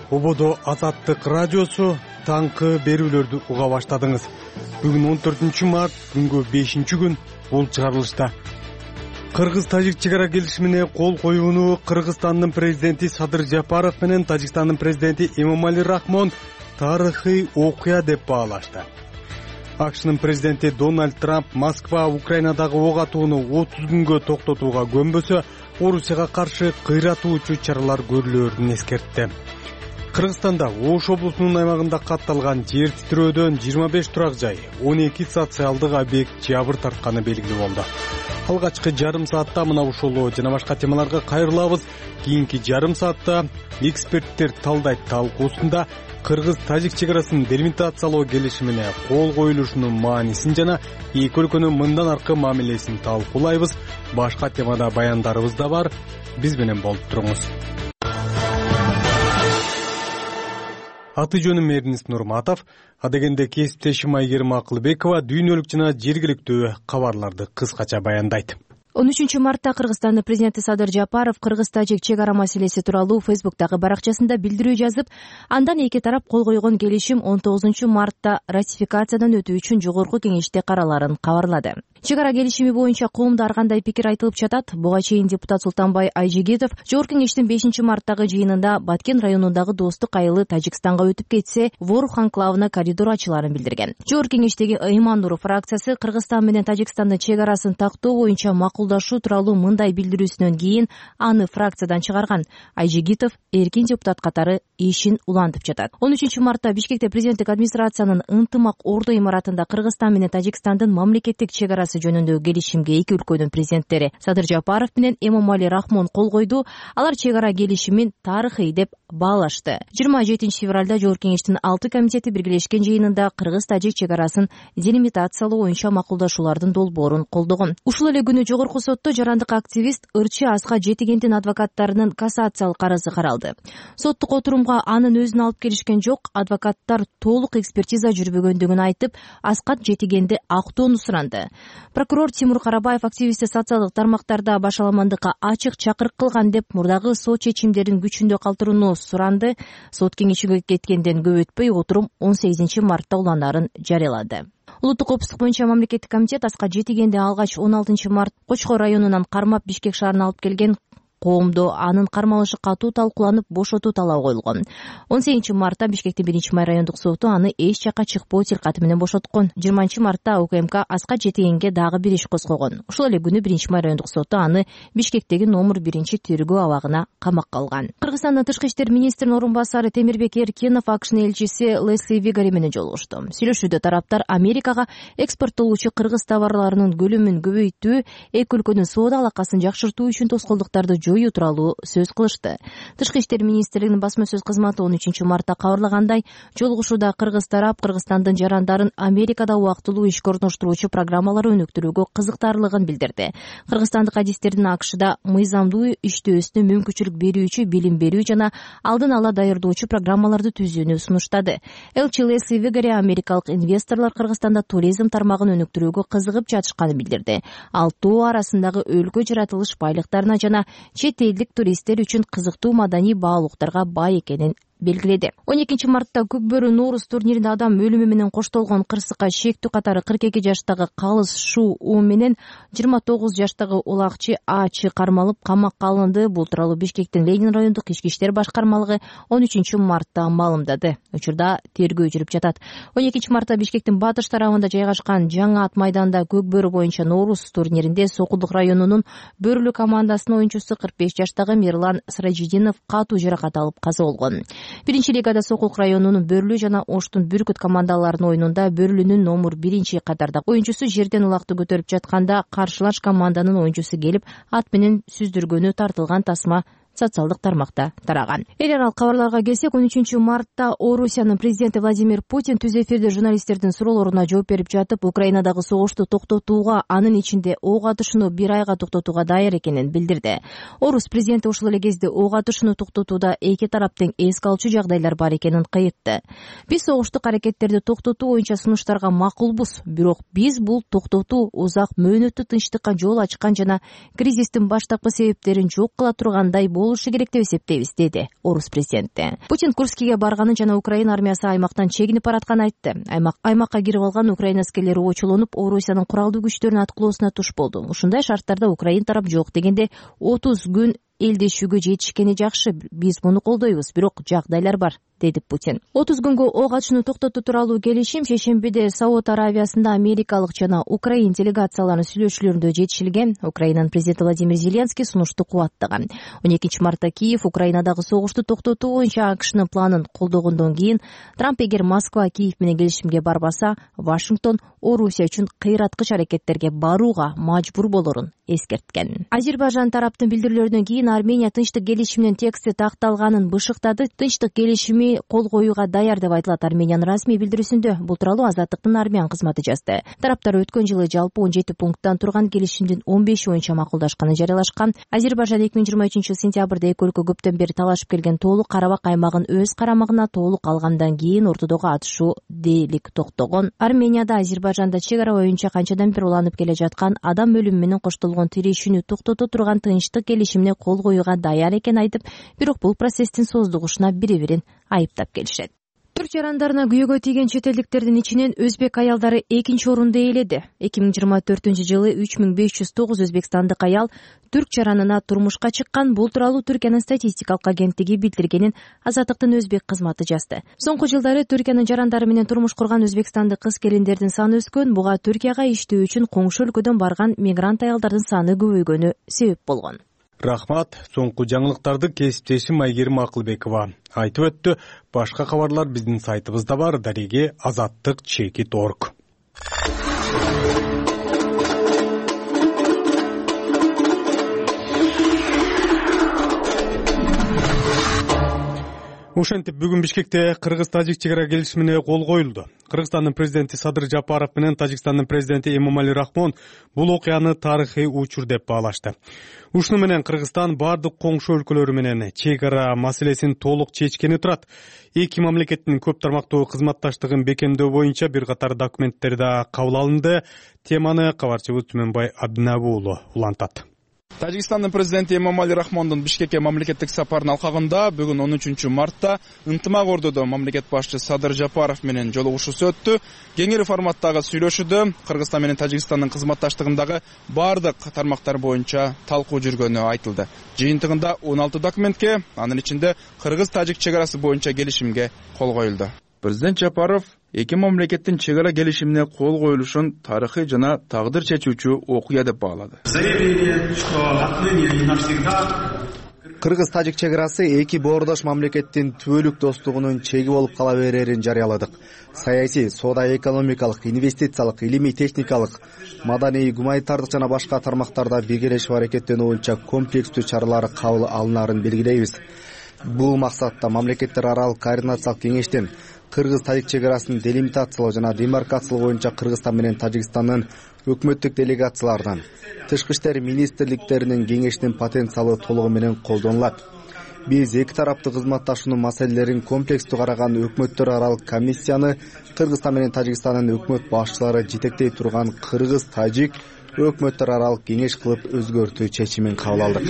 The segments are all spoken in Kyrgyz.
Ободо Азаттык радиосу таңкы берүүлөрдү уга баштадыңыз. Бүгүн 14 март, күнгө 5-күн. Бул чыгарылышта Кыргыз-Тажик чек ара келишимине кол коюуну Кыргызстандын президенти Садыр Жапаров менен Тажикстандын президенти Эмомали Рахмон тарыхый окуя деп баалашты. АКШнын президенти Дональд Трамп Москва Украинадагы ок атууну 30 күнгө токтотууга көнбөсө, Орусияга каршы кыйратуучу чаралар көрүлөрүн эскертти. Кыргызстанда Ош облусунун аймагында катталган жер титирөөдөн 25 турак жай, 12 социалдык объект жабыр тартканы белгилүү болду. Алгачкы жарым саатта мына ушул жана башка темаларга кайрылабыз. Кийинки жарым саатта эксперттер талдайт талкуусунда Кыргыз-Тажик чек арасын делимитациялоо келишимине кол коюлушунун маанисин жана эки өлкөнүн мындан аркы мамилесин талкуулайбыз. Башка темада баяндарыбыз да бар. Биз менен болуп туруңуз. Аты жөнүм Эрнист Нурматов, адегенде кесиптешим Айгерим Акылбекова дүйнөлүк жана жергиликтүү кабарларды кыскача баяндайт. 13 мартта Кыргызстандын президенти Садыр Жапаров Кыргыз-Тажик чек ара маселеси тууралуу Фейсбуктагы баракчасында билдирүү жазып, андан эки тарап кол койгон келишим 19 мартта ратификациядан өтүү үчүн жогорку кеңеште караларын кабарлады. Чек ара келишими боюнча коомдо ар кандай пикир айтылып жатат. Буга чейин депутат Султанбай Айжегитов жогорку кеңештин 5 марттагы жыйынында Баткен районундагы достук айылы Тажикстанга өтүп кетсе, Ворух анклавына коридор ачыларын билдирген. Жогорку кеңештеги Ыйман-Нуров фракциясы Кыргызстан менен Тажикстандын чек арасын тактоо боюнча макулдашуу тууралуу мындай билдирүүсүнөн кийин аны фракциядан чыгарган. Айжегитов эркин депутат катары ишин улантып жатат. 13 мартта Бишкекте президенттик администрациянын ынтымак ордо имаратында Кыргызстан менен Тажикстандын мамлекеттик чек арасы жөнүндөгү келишимге эки өлкөнүн президенттери Садыр Жапаров менен Эмомали Рахмон кол койду. Алар чек ара келишимин тарыхый деп баалашты. 27 февралда жогорку кеңештин 6 комитети биргелешкен жыйынында Кыргыз-Тажик чек арасын делимитациялоо боюнча макулдашуулардын долбоорун колдогон. Ушул эле күнү жогорку сотто жарандык активист Ырчы Аска Жетигендин адвокаттарынын кассациялык арызы каралды. Соттук отурумга анын өзүн алып келишкен жок. Адвокаттар толук экспертиза жүрбөгөндүгүн айтып, Аскат Жетигенди актоону суранды. Прокурор Тимур Карабаев активистти социалдык тармактарда башаламандыкка ачык чакырык кылган деп мурдагы сот чечимдерин күчүндө калтырууну суранды. Сот кеңешиге кеткенден көп өтпөй отурум 18 мартта уланарын жарыялады. Улуттук коопсуздук боюнча мамлекеттик комитет Аскат Жетигенди алгач 16 март Кочкор районунан кармап Бишкек шаарына алып келген. Коомдо анын кармалышы катуу талкууланып, бошотуу талабы коюлгон. 18 мартта Бишкектин 1-май райондук соту аны эч жакка чыкпоо тилкаты менен бошоткон. 20 мартта УКМК Аскат Жетигенге дагы бир иш козгогон. Ушул эле күнү 1-май райондук соту аны Бишкектеги номер 1-тергөө абагына камакка алган. Кыргызстандын тышкы иштер министринин орун басары Темирбек Эркинов АКШнын элчиси Лесли Вигари менен жолугушту. Сүйлөшүүдө тараптар Америкага экспорттолуучу кыргыз товарларынын көлөмүн көбөйтүү, эки өлкөнүн соода алакасын жакшыртуу үчүн тоскоолдуктарды жоюу тууралуу сөз кылышты. Тышкы иштер министрлигинин басма сөз кызматы 13 мартта кабарлагандай, жолугушууда кыргыз тарап Кыргызстандын жарандарын Америкада убактылуу ишке орноштуруучу программалар өнүктүрүүгө кызыктарлыгын билдирди. Кыргызстандык адистердин АКШда мыйзамдуу иштөөсүнө мүмкүнчүлүк берүүчү, билим берүү жана алдын ала даярдоочу программаларды түзүүнү сунуштады. Элчи Лесли Вигари америкалык инвесторлор Кыргызстанда туризм тармагын өнүктүрүүгө кызыгып жатышканын билдирди. Ал тоо арасындагы өлкө жаратылыш байлыктарына жана чет элдик туристтер үчүн кызыктуу маданий баалуулуктарга бай экенин белгиледи. 12 мартта Көкбөрү Норус турниринде адам өлүмү менен коштолгон кырсыкка шектүү катары 42 жаштагы Калыс Шу У менен 29 жаштагы Улакчы Ачы кармалып камакка алынды. Бул тууралуу Бишкектин Ленин райондук ички иштер башкармалыгы 13 мартта маалымдады. Учурда тергөө жүрүп жатат. 12 мартта Бишкектин батыш тарабында жайгашкан Жаңы ат майданында Көкбөрү боюнча Норус турниринде Сокулдук районунун Бөрлү командасынын оюнчусу 45 жаштагы Мирлан Сыражидинов катуу жаракат алып каза болгон. Биринчи лигада Сокулук районунун Бөрлү жана Оштун Бүркүт командаларынын оюнунда Бөрлүнүн номер 1-катардагы оюнчусу жерден улакты көтөрүп жатканда каршылаш команданын оюнчусу келип ат менен сүздүргөнү тартылган тасма социалдык тармакта тараган. Эл аралык кабарларга келсек, 13 мартта Орусиянын президенти Владимир Путин түз эфирде журналисттердин суроолоруна жооп берип жатып, Украинадагы согушту токтотууга, анын ичинде ок атышууну 1 айга токтотууга даяр экенин билдирди. Орус президенти ошол эле кезде ок атышууну токтотууда эки тараптын эске алчу жагдайлар бар экенин кыйтты. Биз согуштук аракеттерди токтотуу боюнча сунуштарга макулбуз, бирок биз бул токтотуу узак мөөнөттүү тынчтыкка жол ачкан жана кризистин баштапкы себептерин жок кыла тургандай болушу керек деп эсептейбиз, деди орус президенти. Путин Курскиге барганын жана Украина армиясы аймактан чегинип баратканын айтты. Аймакка кирип алган Украина аскерлери очулонуп, Орусиянын куралдуу күчтөрүнүн аткылоосуна туш болду. Ушундай шарттарда Украина тарап жок дегенде 30 күн элдешүүгө жетишкени жакшы, биз муну колдойбуз, бирок жагдайлар бар, деди Путин. 30 күнгө ок атышууну токтотуу тууралуу келишим шейшембиде Сауд Аравиясында америкалык жана украин делегацияларынын сүйлөшүүлөрүндө жетишилген. Украинанын президенти Владимир Зеленский сунушту кубаттаган. 12 мартта Киев Украинадагы согушту токтотуу боюнча АКШнын планын колдогондон кийин Трамп эгер Москва Киев менен келишимге барбаса, Вашингтон Орусия үчүн кыйраткыч аракеттерге барууга мажбур болорун эскерткен. Азербайжан тараптын билдирүүлөрүнөн кийин Армения тынчтык келишиминин тексти такталганын бышыктады. Тынчтык келишими кол коюуга даяр деп айтылат Армениянын расмий билдирүүсүндө. Бул тууралуу Азаттыктын армян кызматы жазды. Тараптар өткөн жылы жалпы 17 пункттан турган келишимдин 15 боюнча макулдашканын жарыялашкан. Азербайжан 2023 сентябрда эки өлкө көптөн бери талашып келген Тоолук Карабак аймагын өз карамагына толук алгандан кийин ортодогу атышуу дээрлик токтогон. Арменияда Азербайжанда чек ара боюнча канчадан бери уланып келе жаткан адам өлүмү менен коштолгон тирешүүнү токтото турган тынчтык келишимине кол коюуга даяр экенин айтып, бирок бул процесстин создугушуна бири-бирин айыптап келишет. Түрк жарандарына күйөөгө тийген чет элдиктердин ичинен өзбек аялдары экинчи орунду ээледи. 2024-жылы 3509 өзбекстандык аял түрк жаранына турмушка чыккан. Бул тууралуу Түркиянын статистикалык агенттиги билдиргенин Азаттыктын өзбек кызматы жазды. Соңку жылдары Түркиянын жарандары менен турмуш курган өзбекстандык кыз-келиндердин саны өскөн. Буга Түркияга иштөө үчүн коңшу өлкөдөн барган мигрант аялдардын саны көбөйгөнү себеп болгон. Рахмат. Соңку жаңылыктарды кесиптешим Айгерим Акылбекова айтып өттү. Башка кабарлар биздин сайтыбызда бар. Дареге azattik.org. Ошентип бүгүн Бишкекте Кыргыз-Тажик чек ара келишимине кол коюлду. Кыргызстандын президенти Садыр Жапаров менен Тажикстандын президенти Эмомали Рахмон бул окуяны тарыхый учур деп баалашты. Ушуну менен Кыргызстан бардык коңшу өлкөлөрү менен чек ара маселесин толук чечкени турат. Эки мамлекеттин көп тармактуу кызматташтыгын бекемдөө боюнча бир катар документтер да кабыл алынды. Теманы кабарчыбыз Түмөнбай Абдинабы уулу улантат. Тажикстандын президенти Эмомали Рахмондун Бишкекке мамлекеттик сапарынын алкагында бүгүн 13 мартта ынтымак ордодо мамлекет башчысы Садыр Жапаров менен жолугушуусу өттү. Кеңири форматтагы сүйлөшүүдө Кыргызстан менен Тажикстандын кызматташтыгындагы бардык тармактар боюнча талкуу жүргөнү айтылды. Жыйынтыгында 16 документке, анын ичинде Кыргыз-Тажик чек арасы боюнча келишимге кол коюлду. Президент Жапаров эки мамлекеттин чек ара келишимине кол коюлушун тарыхый жана тагдыр чечүүчү окуя деп баалады. Кыргыз-Тажик чек арасы эки боордош мамлекеттин түбөлүк достугунун чеги болуп кала берерин жарыяладык. Саясий, соода-экономикалык, инвестициялык, илимий-техникалык, маданий, гуманитардык жана башка тармактарда биргелешип аракеттенүү боюнча комплекстүү чаралар кабыл алынарын белгилейбиз. Бул максатта мамлекеттер аралык координациялык кеңештин Кыргыз-Тажик чек арасын делимитациялоо жана демаркациялоо боюнча Кыргызстан менен Тажикстандын өкмөттүк делегацияларынан, тышкы иштер министрликтеринин кеңешинин потенциалы толугу менен колдонулат. Биз эки тараптуу кызматташуунун маселелерин комплекстүү караган өкмөттөр аралык комиссияны Кыргызстан менен Тажикстандын өкмөт башчылары жетектей турган Кыргыз-Тажик өкмөттөр аралык кеңеш кылып өзгөртүү чечимин кабыл алдык.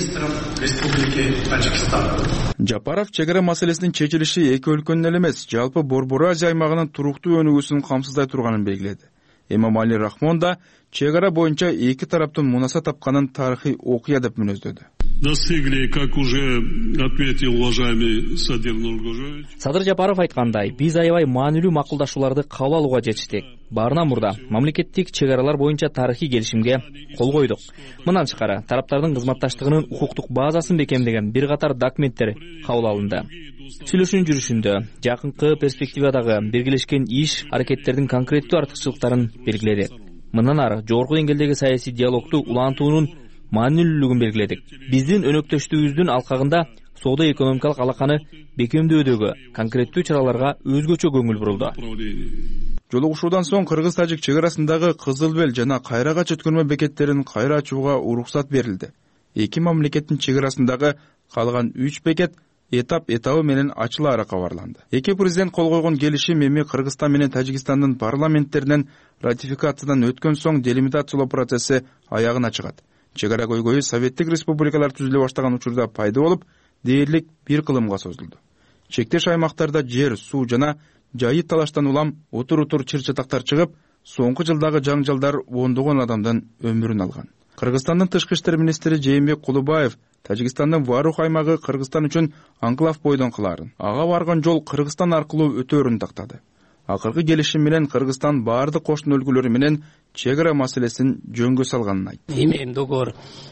Жапаров чек ара маселесинин чечилиши эки өлкөнүн эле эмес, жалпы Борбор Азия аймагынын туруктуу өнүгүүсүн камсыздай турганын белгиледи. Эмомали Рахмон да чек ара боюнча эки тараптын мунаса тапканын тарыхый окуя деп мүнөздөдү. Достигли, как уже отметил уважаемый Садыр Нургожевич. Садыр Жапаров айткандай, биз аябай маанилүү макулдашууларды кабыл алууга жетиштик. Баарынан мурда мамлекеттик чек аралар боюнча тарыхый келишимге кол койдук. Мындан тышкары тараптардын кызматташтыгынын укуктук базасын бекемдеген бир катар документтер кабыл алынды. Сүйлөшүүнүн жүрүшүндө жакынкы перспективадагы биргелешкен иш аракеттердин конкреттүү артыкчылыктарын белгиледик. Мындан ары жогорку деңгээлдеги саясий диалогту улантуунун маанилүүлүгүн белгиледик. Биздин өнөктөштүгүбүздүн алкагында соода-экономикалык алаканы бекемдөөдөгү конкреттүү чараларга өзгөчө көңүл бурулду. Жолугушуудан соң Кыргыз-Тажик чек арасындагы Кызыл Бел жана Кайрагач өткөрмө бекеттерин кайра ачууга уруксат берилди. Эки мамлекеттин чек арасындагы калган 3 бекет этабы менен ачылаары кабарланды. Эки президент кол койгон келишим эми Кыргызстан менен Тажикстандын парламенттеринен ратификациядан өткөн соң делимитациялоо процесси аягына чыгат. Чек ара көйгөйү Советтик республикалар түзүлө баштаган учурда пайда болуп, дээрлик 1 кылымга созулду. Чектеш аймактарда жер, суу жана жайы талаштан улам утур чыр-чатактар чыгып, соңку жылдагы жаңжалдар ондогон адамдын өмүрүн алган. Кыргызстандын тышкы иштер министри Жээнбек Кулубаев Тажикстандын Варух аймагы Кыргызстан үчүн анклав бойдон кылаарын, ага барган жол Кыргызстан аркылуу өтөөрүн тактады. Акыркы келишим менен Кыргызстан баардык кошуна өлкөлөр менен чек ара маселесин жөнгө салганын айтты. Имеем договор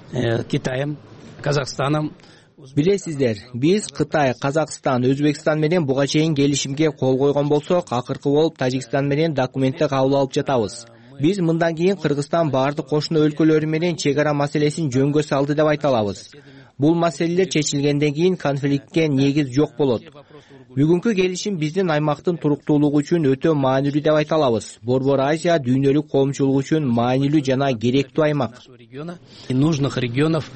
Китаем, Казахстаном. Билесиздер, биз Кытай, Казакстан, Өзбекстан менен буга чейин келишимге кол койгон болсок, акыркы болуп Тажикстан менен документти кабыл алып жатабыз. Биз мындан кийин Кыргызстан баардык кошуна өлкөлөрү менен чек ара маселесин жөнгө салды деп айта алабыз. Бул маселелер чечилгенден кийин конфликтке негиз жок болот. Бүгүнкү келишим биздин аймактын туруктуулугу үчүн өтө маанилүү деп айта алабыз. Борбор Азия дүйнөлүк коомчулук үчүн маанилүү жана керектүү аймак. Нужных регионов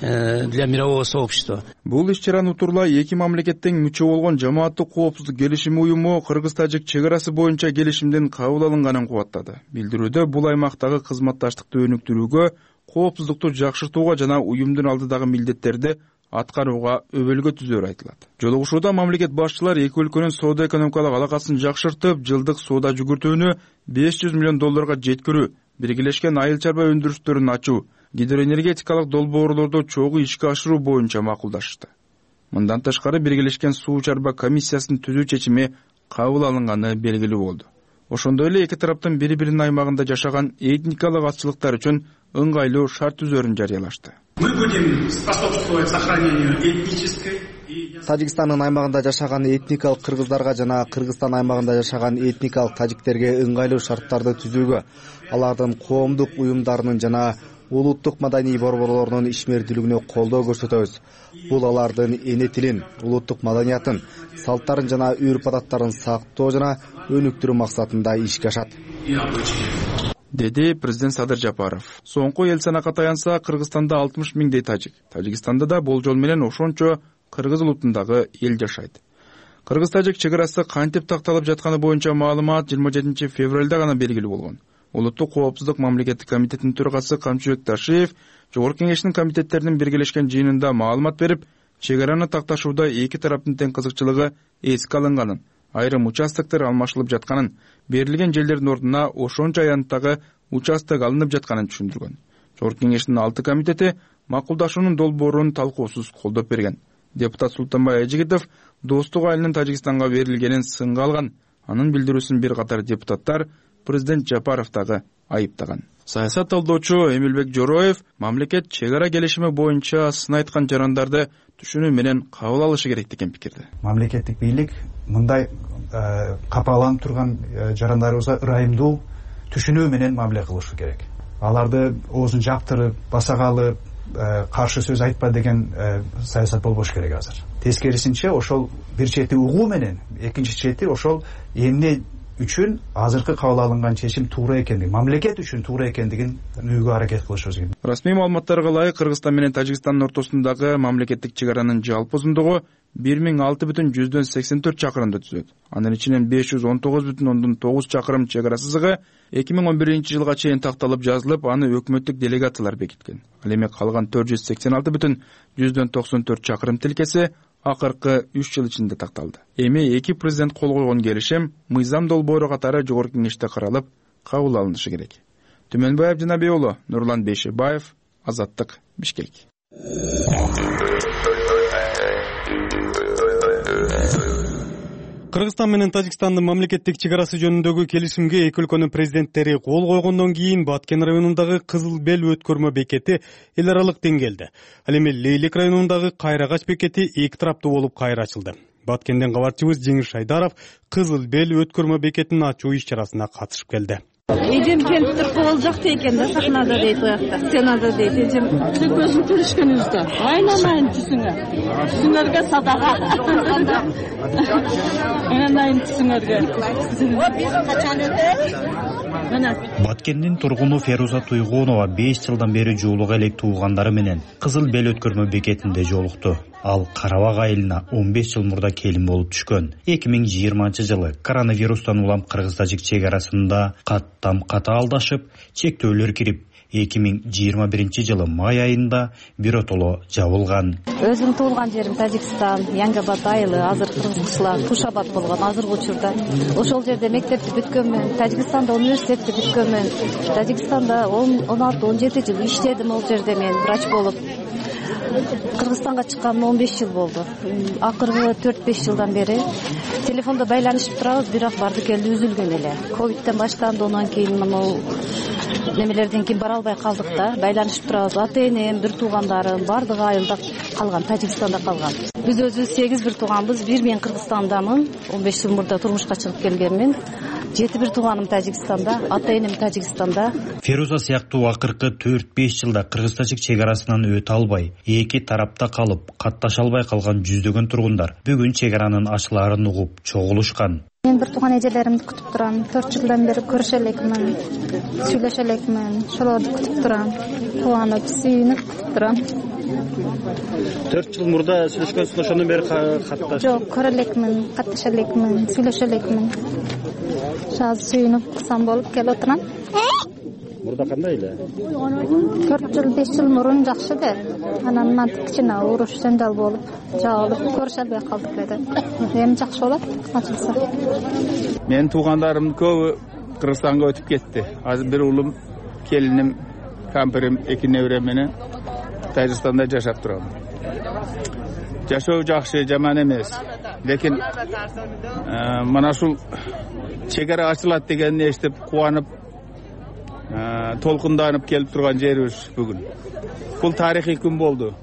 для мирового сообщества. Бул иш-чараны утурлай эки мамлекеттин мүчө болгон Жамааттык коопсуздук келишими уюму Кыргыз-Тажик чек арасы боюнча келишимдин кабыл алынганын кубаттады. Билдирүүдө бул аймактагы кызматташтыкты өнүктүрүүгө, коопсуздукту жакшыртууга жана уюмдун алдыдагы милдеттерди аткарууга өбөлгө түзөөрү айтылат. Жолугушууда мамлекет башчылар эки өлкөнүн соода-экономикалык алакасын жакшыртып, жылдык соода жүгүртүүнү $500 миллион жеткирүү, биргелешкен айыл чарба өндүрүштөрүн ачуу, гидроэнергетикалык долбоорлорду чогуу ишке ашыруу боюнча макулдашты. Мындан тышкары биргелешкен суу чарба комиссиясын түзүү чечими кабыл алынганы белгилүү болду. Ошондой эле эки тараптын бири-биринин аймагында жашаган этникалык азчылыктар үчүн ыңгайлуу шарт түзөөрүн жарыялашты. Мы будем способствовать сохранению этнической. Тажикстандын аймагында жашаган этникалык кыргыздарга жана Кыргызстан аймагында жашаган этникалык тажиктерге ыңгайлуу шарттарды түзүүгө, алардын коомдук уюмдарынын жана улуттук маданий борборлорунун ишмердүүлүгүнө колдоо көрсөтөбүз. Бул алардын эне тилин, улуттук маданиятын, салттарын жана үрп-адаттарын сактоо жана өнүктүрүү максатында ишке ашат, деди президент Садыр Жапаров. Соңку эл санакка таянса, Кыргызстанда 60 миңдей тажик, Тажикстанда да болжол менен ошончо кыргыз улутундагы эл жашайт. Кыргыз-тажик чек арасы кантип такталып жатканы боюнча маалымат 27 февралда гана белгилүү болгон. Улуттук коопсуздук мамлекеттик комитетинин төрагасы Камчыбек Ташиев Жогорку кеңештин комитеттеринин биргелешкен жыйынында маалымат берип, чек араны такташууда эки тараптын тең кызыкчылыгы эске алынганын, айрым участоктор алмашылып жатканын, берилген жерлердин ордуна ошончо аянттагы участок алынып жатканын түшүндүргөн. Жогорку кеңештин 6 комитети макулдашуунун долбоорун талкуусуз колдоп берген. Депутат Султанбай Айжигитов достук айылынын Тажикстанга берилгенин сынга алган. Анын билдирүүсүн бир катар депутаттар президент Жапаров дагы айыптаган. Саясат талдоочу Эмилбек Жороев мамлекет чек ара келишими боюнча сын айткан жарандарды түшүнүү менен кабыл алышы керек деген пикирде. Мамлекеттик бийлик мындай капаланып турган жарандарыбызга ырайымдуу түшүнүү менен мамиле кылышы керек. Аларды оозун жаптырып, басагалы каршы сөз айтпа деген саясат болбош керек азыр. Тескерисинче ошол бир чети угуу менен, экинчи чети ошол эмне үчүн азыркы кабыл алынган чечим туура экендигин, мамлекет үчүн туура экендигин түшүнүүгө аракет кылышыбыз керек. Расмий маалыматтарга ылайык Кыргызстан менен Тажикстандын ортосундагы мамлекеттик чек аранын жалпы узундугу 1006,84 чакырымды түзөт. Анын ичинен 519,9 чакырым чек ара сызыгы 2011-жылга чейин такталып жазылып, аны өкмөттүк делегациялар бекиткен. Ал эми калган 486,94 чакырым тилкеси акыркы 3 жыл ичинде такталды. Эми эки президент кол койгон келишим мыйзам долбоору катары Жогорку кеңеште каралып, кабыл алынышы керек. Түмөнбаев Жанабек уулу, Нурлан Бейшебаев, Азаттык, Бишкек. Кыргызстан менен Тажикстандын мамлекеттик чек арасы жөнүндөгү келишимге эки өлкөнүн президенттери кол койгондон кийин Баткен районундагы Кызыл Бел өткөрмө бекети эл аралык деңгээлде. Ал эми Лейлек районундагы Кайрагач бекети эки тараптуу болуп кайра ачылды. Баткенден кабарчыбыз Жеңиш Шайдаров Кызыл Бел өткөрмө бекетин ачуу иш-чарасына катышып келди. Эжем келип туруп кол жакта экен да, сахнада дейт, уякта, стенада дейт. Эжем көзүн көрүшкөнүбүздө айнамайын түсүңөргө садага. Айнамайын түсүңөргө. Качан өтө? Баткендин тургуну Феруза Туйгунова 5 жылдан бери жуулук элек туугандары менен Кызыл Бел өткөрмө бекетинде жолукту. Ал Карабак айылына 15 жыл мурда келин болуп түшкөн. 2020-жылы коронавирустан улам Кыргыз-Тажик чек арасында каттам ката алдашып, чектөөлөр кирип, 2021 май айында биротоло жабылган. Өзүм туулган жерим Тажикстан, Янгабад айылы, азыр кыргызчылар Тушабад болгон азыркы учурда. Ошол жерде мектепти бүткөнмүн, Тажикстанда университетти бүткөнмүн. Тажикстанда 16-17 жыл иштедим ол жерде мен врач болуп. Кыргызстанга чыкканыма 15 жыл болду. Акыркы 4-5 жылдан бери телефондо байланышып турабыз, бирок барды келди үзүлгөн эле. Ковидтен баштанды, онан кийин могу немелерден кийин бара албай калдык да. Байланышып турабыз. Ата-энем, бир туугандарым бардыгы айылда калган, Тажикстанда калган. Биз өзүбүз 8 бир тууганбыз. Бир мен Кыргызстандамын. 15 жыл мурда турмушка чыгып келгенмин. 7 бир тууганым Тажикстанда, ата-энем Тажикстанда. Феруза сыяктуу акыркы 4-5 жылда Кыргыз-Тажик чек арасынан өтө албай, эки тарапта калып, катташа албай калган жүздөгөн тургундар бүгүн чек аранын ачылаарын угуп чогулушкан. Мен бир тууган эжелеримди күтүп турам. 4 жылдан бери көрүшө элекмин, сүйлөшө элекмин. Ошолорду күтүп турам. Кубанып, сүйүнүп күтүп турам. 4 жыл мурда сүйлөшкөнсүз, ошондон бери катташ? Жок, көрө элекмин, катташа элекмин, сүйлөшө элекмин. Азыр сүйүнүп кусам болуп келип отурам. Мурда кандай эле? 4 жыл, 5 жыл мурун жакшы эле. Анан мынтип кичине уруш жанжал болуп, жабылып, көрүшө албай калдык эле. Эми жакшы болот, ачылса. Менин туугандарымдын көбү Кыргызстанга өтүп кетти. Азыр бир уулум, келиним, кампирим, 2 неберем менен Тажикстанда жашап турам. Жашоо жакшы, жаман эмес. Лекин мына ушул чек ара ачылат дегенди эстеп кубанып, толкунданып келип турган жерибиз бүгүн. Бул тарыхый күн болду.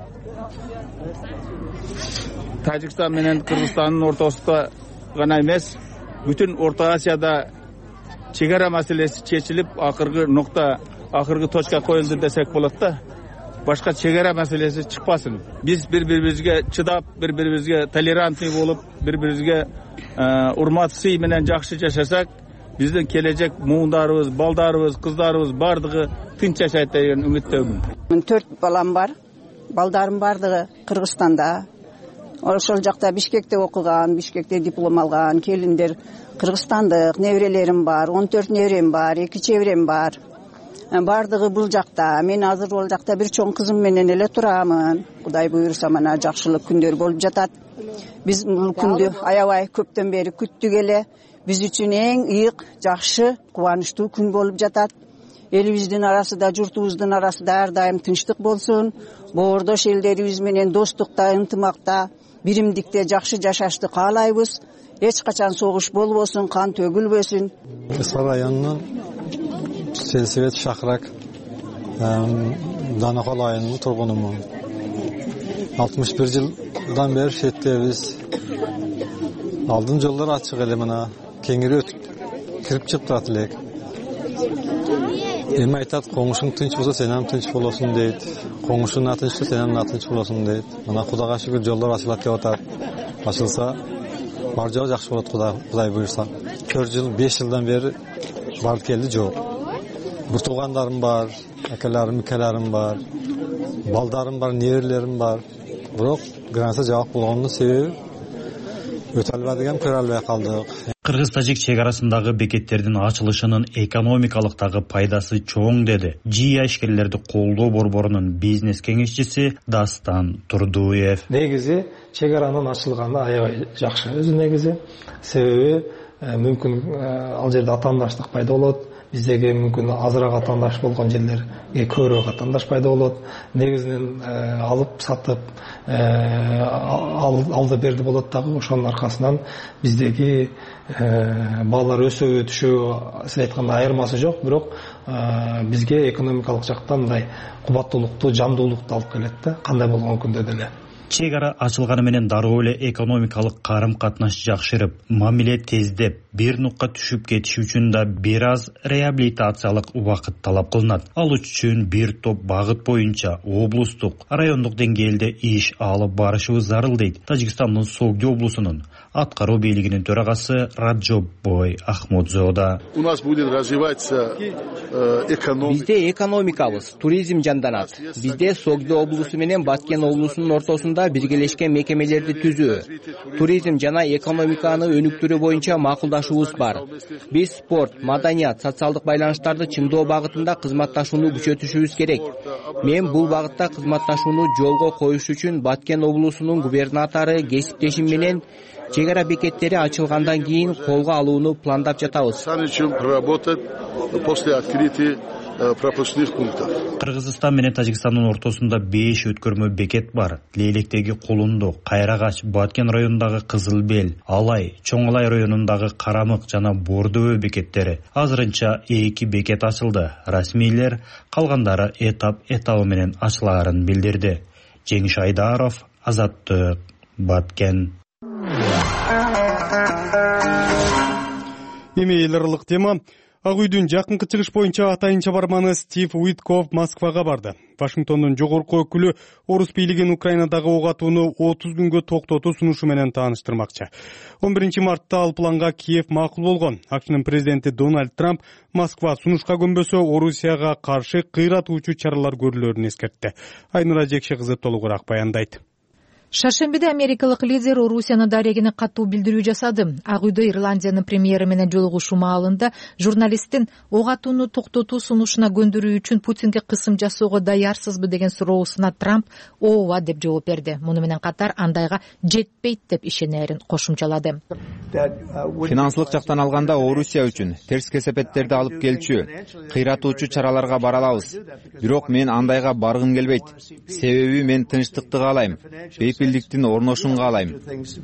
Тажикстан менен Кыргызстандын ортосунда гана эмес, бүтүн Орто Азияда чек ара маселеси чечилип, акыркы точка коюлду десек болот да. Башка чек ара маселеси чыкпасын. Биз бири-бирибизге чыдап, бири-бирибизге толерантный болуп, бири-бирибизге урмат сый менен жакшы жашасак, биздин келечек муундарыбыз, балдарыбыз, кыздарыбыз бардыгы тынч жашайт деген үмүттөмүн. 4 балам бар. Балдарым бардыгы Кыргызстанда. Ошол жакта Бишкекте окуган, Бишкекте диплом алган, келиндер кыргызстандык, неберелерим бар, 14 неберем бар, 2 чеберем бар. Бардыгы бул жакта. Мен азыр бул жакта бир чоң кызым менен эле турамын. Кудай буйруса мана жакшылык күндөр болуп жатат. Биз бул күндү аябай көптөн бери күттүк эле. Биз үчүн эң ыйык, жакшы, кубанычтуу күн болуп жатат. Элибиздин арасында, журтубуздун арасында ар дайым тынчтык болсун. Боордош элдерибиз менен достукта, ынтымакта, биримдикте жакшы жашашты каалайбыз. Эч качан согуш болбосун, кан төгүлбөсүн. Ысал районунун Сенсевет Шахрак Данакол айылынын тургунумун. 61 жылдан бери шеттебиз. Алдын жолдор ачык эле, мына кеңири өтүп кирип чыгып турат элек. Эми айтат, коңушуң тынч болсо сен ham тынч болосуң дейт. Коңушуң тынч болсо сен ham тынч болосуң дейт. Мына Кудайга шүгүр жолдор ачылат деп атат. Ачылса бар жол жакшы болот, Кудай буйрса. 4 жыл, 5 жылдан бери барып келди жок. Бир туугандарым бар, акаларым бар, балдарым бар, неберелерим бар. Бирок граница жабык болгондун себеби өтө албадыган, көрө албай калдык. Кыргыз-Тажик чек арасындагы бекеттердин ачылышынын экономикалык дагы пайдасы чоң деди ЖИА ишкерлерди колдоо борборунун бизнес кеңешчиси Дастан Турдуев. Негизи чек аранын ачылганы аябай жакшы. Өзү негизи себеби мүмкүн ал жерде атаандаштык пайда болот. Биздеги мүмкүн азыраак атаандаш болгон жерлерге көбүрөөк атаандаш пайда болот. Негизинен алып сатып алды берди болот дагы. Ошонун аркасынан биздеги баалар өсөбү түшөбү сиз айткандай айырмасы жок, бирок бизге экономикалык жактан мындай кубаттуулукту, жандуулукту алып келет да, кандай болгон күндө деле. Чек ара ачылганы менен дароо эле экономикалык карым-катнаш жакшырып, мамиле тездеп, бир нукка түшүп кетиши үчүн да бир аз реабилитациялык убакыт талап кылынат. Ал үчүн бир топ багыт боюнча облустук, райондук деңгээлде иш алып барышыбыз зарыл дейт Тажикстандын Согди облусунун аткаруу бийлигинин төрагасы Раджоббой Ахмодзода. У нас будет развиваться экономика. Бизде экономикабыз, туризм жанданат. Бизде Согди облусу менен Баткен облусунун ортосунда биргелешкен мекемелерди түзүү, туризм жана экономиканы өнүктүрүү боюнча макулдашуу кызматташуубуз бар. Биз спорт, маданият, социалдык байланыштарды чыңдоо багытында кызматташууну күчөтүшүбүз керек. Мен бул багытта кызматташууну жолго коюш үчүн Баткен облусунун губернатору кесиптешим менен чек ара бекеттери ачылгандан кийин колго алууну пландап жатабыз. Кыргызстан менен Тажикстандын ортосунда 5 өткөрмө бекет бар. Лейлектеги Кулунду, Кайрагач, Баткен районундагы Кызыл Бел, Алай, Чоң Алай районундагы Карамык жана Бордөө бекеттери. Азырынча 2 бекет ачылды. Расмийлер калгандары этабы менен ачылаарын билдирди. Жеңиш Айдаров, Азаттык, Баткен. Эми эл аралык тема. Ак үйдүн жакынкы чыгыш боюнча атайынча барманы Стив Уитков Москвага барды. Вашингтондун жогорку өкүлү орус бийлигин Украинадагы ок атууну 30 күнгө токтотуу сунушу менен тааныштырмакчы. 11 мартта ал планга Киев макул болгон. АКШнын президенти Дональд Трамп Москва сунушка көнбөсө Орусияга каршы кыйратуучу чаралар көрүлөрүн эскертти. Айнура Жекше кызы толугураак баяндайт. Шаршембиде америкалык лидер Орусияны дарегине катуу билдирүү жасады. Ак үйдө Ирландиянын премьери менен жолугушуу маалында журналисттин ок атууну токтотуу сунушуна көндүрүү үчүн Путинге кысым жасоого даярсызбы деген суроосуна Трамп ооба деп жооп берди. Муну менен катар андайга жетпейт деп ишенерин кошумчалады. Финансылык жактан алганда Орусия үчүн терс кесепеттерди алып келчү, кыйратуучу чараларга бара алабыз. Бирок мен андайга баргым келбейт. Себеби мен тынчтыкты каалайм. Бейпилдиктин орношун каалайм.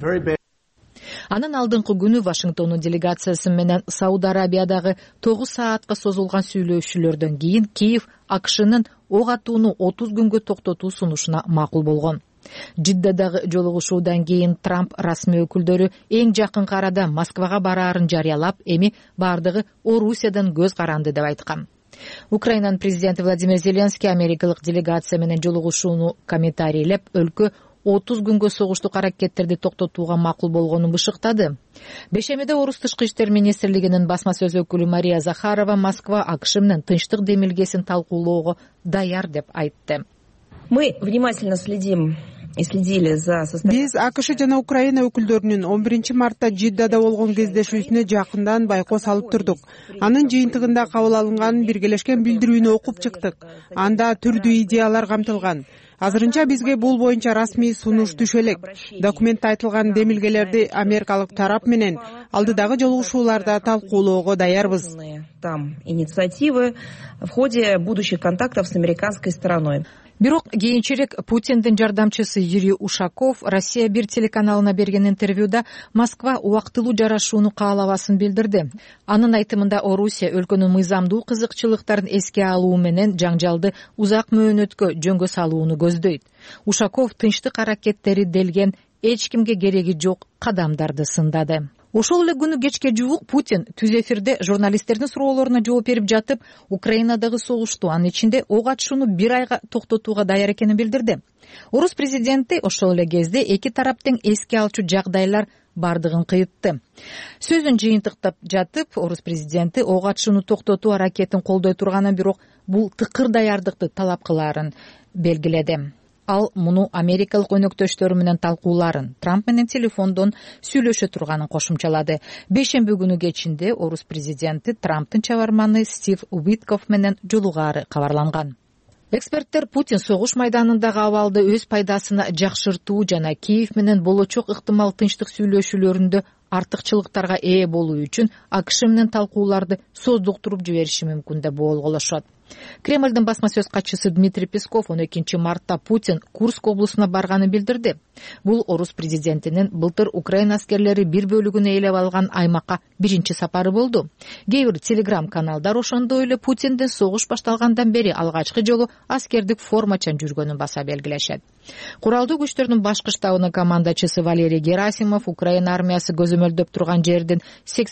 Анын алдыңкы күнү Вашингтондун делегациясы менен Сауд Арабиядагы 9 саатка созулган сүйлөшүүлөрдөн кийин Киев АКШнын ок атууну 30 күнгө токтотуу сунушуна макул болгон. Жиддадагы жолугушуудан кийин Трамп расмий өкүлдөрү эң жакынкы арада Москвага бараарын жарыялап, эми бардыгы Орусиядан көз каранды деп айткан. Украинанын президенти Владимир Зеленский америкалык делегация менен жолугушууну комментарийлеп, өлкө 30 күнгө согуштук аракеттерди токтотууга макул болгонун бышыктады. Бешемиде Орус тышкы иштер министрлигинин басма сөз өкүлү Мария Захарова Москва АКШ менен тынчтык демилгесин талкуулоого даяр деп айтты. Мы внимательно следим и следили за состоянием. Биз АКШ жана Украина өкүлдөрүнүн 11 мартта Жиддада болгон кездешүүсүнө жакындан байкоо салып турдук. Анын жыйынтыгында кабыл алынган биргелешкен билдирүүнү окуп чыктык. Анда түрдүү идеялар камтылган. Азырынча бизге бул боюнча расмий сунуш түшө элек. Документте айтылган демилгелерди америкалык тарап менен алдыдагы жолугушууларда талкуулоого даярбыз. Там инициативы в ходе будущих контактов с американской стороной. Бирок кийинчерээк Путиндин жардамчысы Юрий Ушаков Россия 1 телеканалына берген интервьюда Москва убактылуу жарашууну каалабасын билдирди. Анын айтымында Орусия өлкөнүн мыйзамдуу кызыкчылыктарын эске алуу менен жаңжалды узак мөөнөткө жөнгө салууну көздөйт. Ушаков тынчтык аракеттери делген эч кимге кереги жок кадамдарды сындады. Ошол эле күнү кечке жуук Путин түз эфирде журналисттердин суроолоруна жооп берип жатып, Украинадагы согушту, анын ичинде ок атышууну 1 айга токтотууга даяр экенин билдирди. Орус президенти ошол эле кезде эки тараптын эске алчу жагдайлар бардыгын кыйтты. Сөзүн жыйынтыктап жатып, Орус президенти ок атышууну токтотуу аракетин колдой турганын, бирок бул тыкыр даярдыкты талап кылаарын белгиледи. Ал муну америкалык өнөктөштөрү менен талкууларын, Трамп менен телефондон сүйлөшө турганын кошумчалады. Бешемби күнү кечинде Орус президенти Трамптын чабарманы Стив Уитков менен жолугаары кабарланган. Эксперттер Путин согуш майданындагы абалды өз пайдасына жакшыртуу жана Киев менен болочок ыктымал тынчтык сүйлөшүүлөрүндө артыкчылыктарга ээ болуу үчүн АКШ менен талкууларды создуктуруп жибериши мүмкүн деп болголошот. Кремлдин басма сөз катчысы Дмитрий Песков 12 мартта Путин Курск облусуна барганын билдирди. Бул Орус президентинин былтыр Украина аскерлери бир бөлүгүн ээлеп алган аймакка биринчи сапары болду. Кээ бир телеграм-каналдар ошондой эле Путиндин согуш башталгандан бери алгачкы жолу аскердик формачан жүргөнүн баса белгилешет. Куралдуу күчтөрдүн башкы штабынын командачысы Валерий Герасимов Украина армиясы көзөмөлдөп турган жердин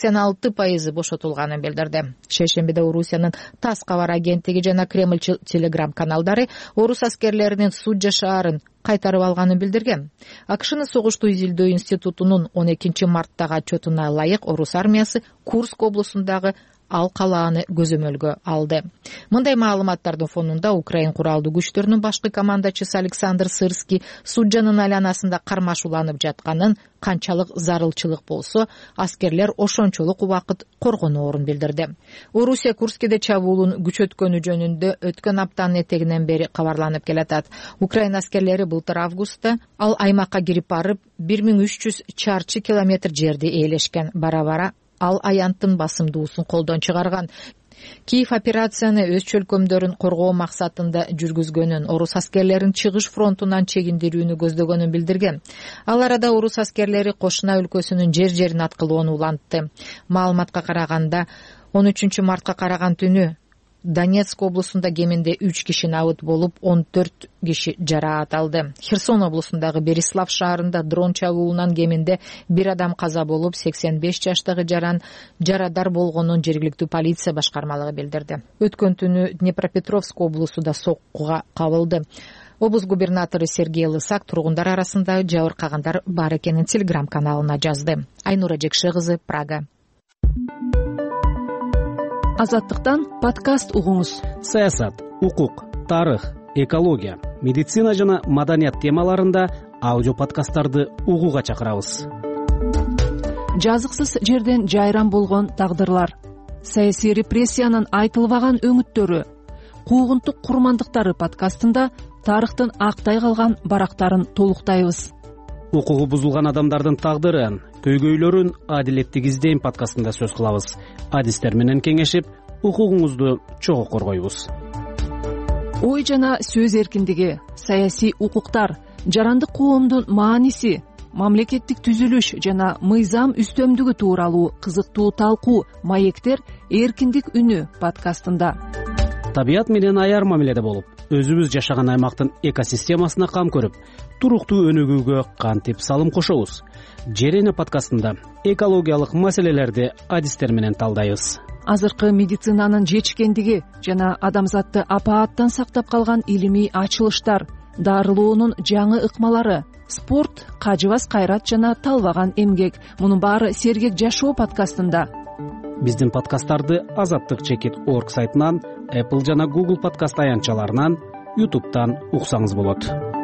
86% бошотулганын билдирди. Шейшембиде Орусиянын ТАСС кабар агенттиги жана Кремль телеграм-каналдары Орус аскерлеринин Суджа шаарын кайтарып алганын билдирген. АКШнын согушту изилдөө институтунун 12 марттагы отчетуна ылайык Орус армиясы Курск облусундагы ал калааны көзөмөлгө алды. Мындай маалыматтардын фонунда Украин куралдуу күчтөрүнүн башкы командачысы Александр Сырский суджанын айланасында кармашууланып жатканын, канчалык зарылчылык болсо, аскерлер ошончолук убакыт коргоноорун билдирди. Орусия Курскиде чабуулун күчөткөнү жөнүндө өткөн аптанын этегинен бери кабарланып келатат. Украина аскерлери былтыр августта ал аймакка кирип барып 1300 чарчы километр жерди ээлешкен. Бара-бара ал аянттын басымдуусун колдон чыгарган. Киев операцияны өз чөлкөмдөрүн коргоо максатында жүргүзгөнүн, орус аскерлерин чыгыш фронтунан чегиндирүүнү көздөгөнүн билдирген. Ал арада орус аскерлери Кошуна өлкөсүнүн жер-жерин аткылоону улантты. Маалыматка караганда 13 мартка караган түнү Донецк облусунда кеминде 3 киши набыт болуп, 14 киши жараат алды. Херсон облусундагы Берислав шаарында дрон чабуулунан кеминде 1 адам каза болуп, 85 жаштагы жарадар болгонун жергиликтүү полиция башкармалыгы билдирди. Өткөн түнү Днепропетровск облусу да соккуга кабылды. Облус губернатору Сергей Лысак тургундар арасында жабыркагандар бар экенин телеграм-каналына жазды. Айнура Жекше кызы, Прага. Азаттыктан подкаст угуңуз. Саясат, укук, тарых, экология, медицина жана маданият темаларында аудио подкасттарды угууга чакырабыз. Жазыксыз жерден жайран болгон тагдырлар, саясий репрессиянын айтылбаган өңүттөрү, куугунтук курмандыктары подкастында тарыхтын актай калган барактарын толуктайбыз. Укугу бузулган адамдардын тагдырын, көйгөйлөрүн адилеттик издейм подкастында сөз кылабыз. Адистер менен кеңешип, укугуңузду чогуу коргойбуз. Ой жана сөз эркиндиги, саясий укуктар, жарандык коомдун мааниси, мамлекеттик түзүлүш жана мыйзам үстөмдүгү тууралуу кызыктуу талкуу маектер эркиндик үнү подкастында. Табият менен аяр мамиледе болуп, өзүбүз жашаган аймактын экосистемасына кам көрүп, туруктуу өнүгүүгө кантип салым кошобуз? Жер эне подкастында экологиялык маселелерди адистер менен талдайбыз. Азыркы медицинанын жетишкендиги жана адамзатты апааттан сактап калган илимий ачылыштар, дарылоонун жаңы ыкмалары, спорт, кажыбас кайрат жана талбаган эмгек. Мунун баары сергек жашоо подкастында. Биздин подкасттарды azattik.org сайтынан, Apple жана Google подкаст аянтчаларынан, YouTube'тан уксаңыз болот.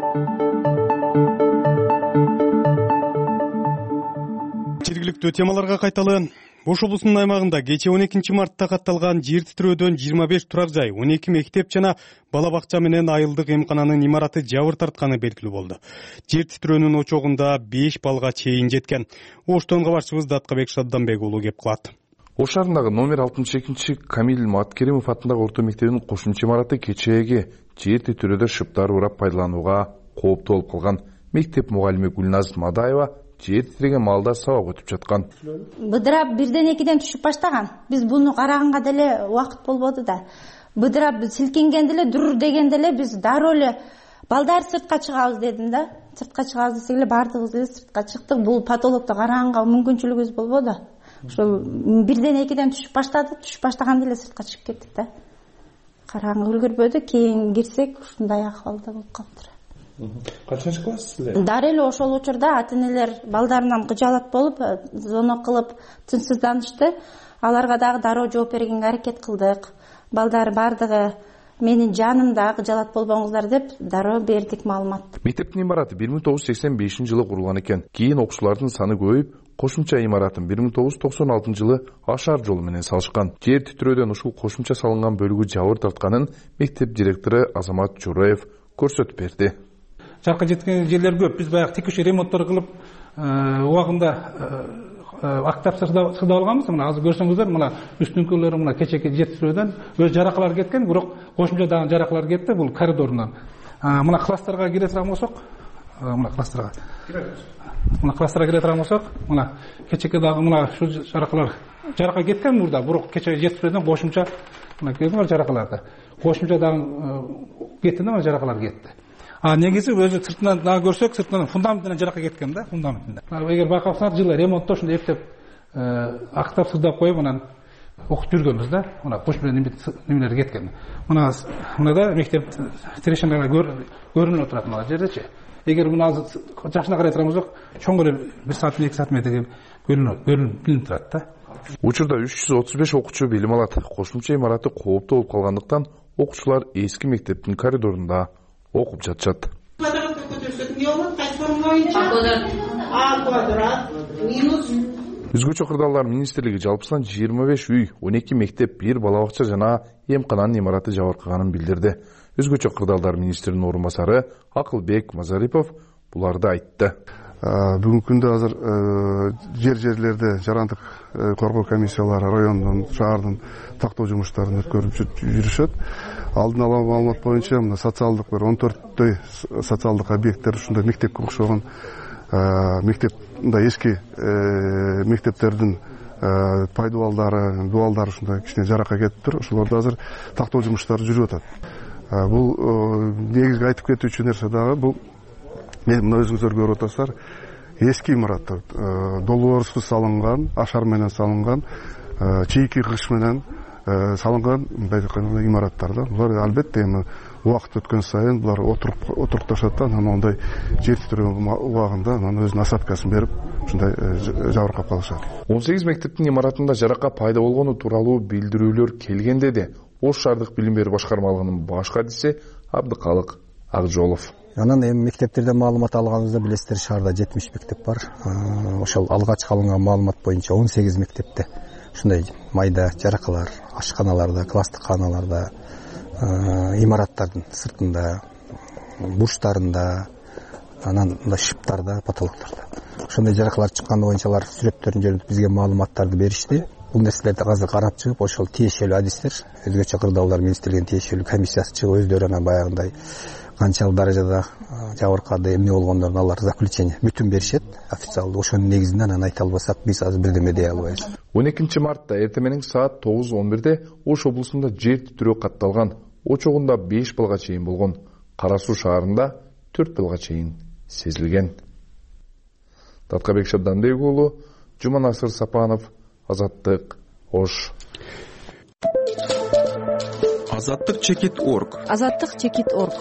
Жергиликтүү темаларга кайталы. Ош облусунун аймагында кече 12 мартта катталган жер титирөөдөн 25 турар жай, 12 мектеп жана бала бакча менен айылдык эмкананын имараты жабыр тартканы белгилүү болду. Жер титирөөнүн очогунда 5 балга чейин жеткен. Оштон кабарчыбыз Даткабек Шадданбек уулу кеп кылат. Ош шаарындагы номер 62 Камил Маткеримов атындагы орто мектебинин кошумча имараты кечээги жер титирөөдө шыптар урап пайдаланууга кооптуу болуп калган. Мектеп мугалими Гүлназ Мадаева жер титиреген маалда сабак өтүп жаткан. Быдырап 1-2 түшүп баштаган. Биз буну караганга деле убакыт болбоду да. Быдырап силкинген деле, дур деген деле биз дароо эле балдар сыртка чыгабыз дедим да. Сыртка чыгабыз десек эле бардыгыбыз эле сыртка чыктык. Бул патологду караганга мүмкүнчүлүгүбүз болбоду. Ошол 1-2 түшүп баштады, түшүп баштаганда эле сыртка чыгып кеттик да. Караганга үлгүрбөдү, кийин кирсек ушундай акыбалда болуп калыптыр. Качанчы класс силер? Дары эле ошол учурда ата-энелер балдарынан кыжаалат болуп, звонок кылып тынчсызданышты. Аларга дагы дароо жооп бергенге аракет кылдык. Балдар бардыгы менин жанымда кыжаалат болбоңуздар деп дароо бердик маалымат. Мектептин имараты 1985 курулган экен. Кийин окуучулардын саны көбөйүп, кошумча имаратын 1996 жылы ашар жолу менен салышкан. Жер титирөөдөн ушул кошумча салынган бөлүгү жабыр тартканын мектеп директору Азамат Жураев көрсөтүп берди. Жаркка жеткен жерлер көп. Биз баягы текущий ремонттор кылып, убагында актап сырдап алганбыз. Мына азыр көрсөңүздөр, мына үстүңкүлөрү мына кечеки жетишүүдөн өз жаракалар кеткен, бирок кошумча дагы жаракалар кетти бул коридорунан. Мына класстарга кире турган болсок, мына класстарга кире турган болсок, мына кечеки дагы мына ушул жарака кеткен мурда, бирок кече жетишүүдөн кошумча мына көрдүңөр жаракаларды. Кошумча дагы кетти, мына жаракалар кетти. Негизи өзү сыртынан дагы көрсөк, сыртынан фундаментинен жарака кеткен да, фундаментинен. Эгер байкасаңар, жылы ремонтто ушундай эптеп актап сырдап коюп, анан окуп жүргөнбүз да. Мына кошумча немелер кеткен. Мына да мектеп тирешендер көрүнүп турат мына жердечи. Эгер мына жакшына карай турган болсок, чоң эле 1 саат 2 саат метрге бөлүнүп турат да. Учурда 335 окуучу билим алат. Кошумча имараты кооптуу болуп калгандыктан окуучулар эски мектептин коридорунда окуп жатышат. Өзгөчө кырдаалдар министрлиги жалпысынан 25 үй, 12 мектеп, 1 бала бакча жана эмкананын имараты жабыркаганын билдирди. Өзгөчө кырдаалдар министринин орун басары Акылбек Мазарипов буларды айтты. Бүгүнкү күндө азыр жерлерде жарандык коргоо комиссиялары райондун, шаардын тактоо жумуштарын өткөрүп жүрүшөт. Алдын ала маалымат боюнча мына социалдык 14 социалдык объекттер ушундай мектепке окшогон мындай эски мектептердин пайдубалдары, дуалдары ушундай кичине жаракка кетиптир. Ошолордо азыр тактоо жумуштары жүрүп атат. Бул негизги айтып кетүүчү нерсе дагы бул мына өзүңүздөр көрүп атасыздар, эски имараттар, долбоорсуз салынган, ашар менен салынган, чийки кыш менен салынган имараттар да. Булар албетте эми убакыт өткөн сайын булар отурукташат да, анан ондай жер титирөө убагында анан өзүнүн осадкасын берип, ушундай жабыркап калышат. 18 мектептин имаратында жарака пайда болгону тууралуу билдирүүлөр келген деди Ош шаардык билим берүү башкармалыгынын баш кадиси Абдыкалык Акжолов. Анан эми мектептерден маалымат алганыбызда билесиздер, шаарда 70 мектеп бар. Ошол алгач алынган маалымат боюнча 18 мектепте ушундай майда жаракалар, ашканаларда, класстык кааналарда, имараттардын сыртында, бурчтарында, анан шыптарда, потолоктордо ошондой жаракалар чыкканы боюнча алар сүрөттөрүн жөнүнтүп бизге маалыматтарды беришти. Бул нерселерди азыр карап чыгып, ошол тиешелүү адистер, өзгөчө кырдаалдар министрлигинин тиешелүү комиссиясы чыгып, өздөрү анан баягындай канчалык даражада жабыркады, эмне болгондорун алар заключение бүтүн беришет официалдуу. Ошонун негизинде анан айта албасак биз азыр бирдеме дей албайбыз. 12 мартта эртең саат 9:11 Ош облусунда жер титирөө катталган. Очогунда 5 балга чейин болгон. Кара Суу шаарында 4 балга чейин сезилген. Таткабек Шабданбек уулу, Жуманасыр Сапанов, Азаттык, Ош. Азаттык чекит.орг. Азаттык чекит.орг.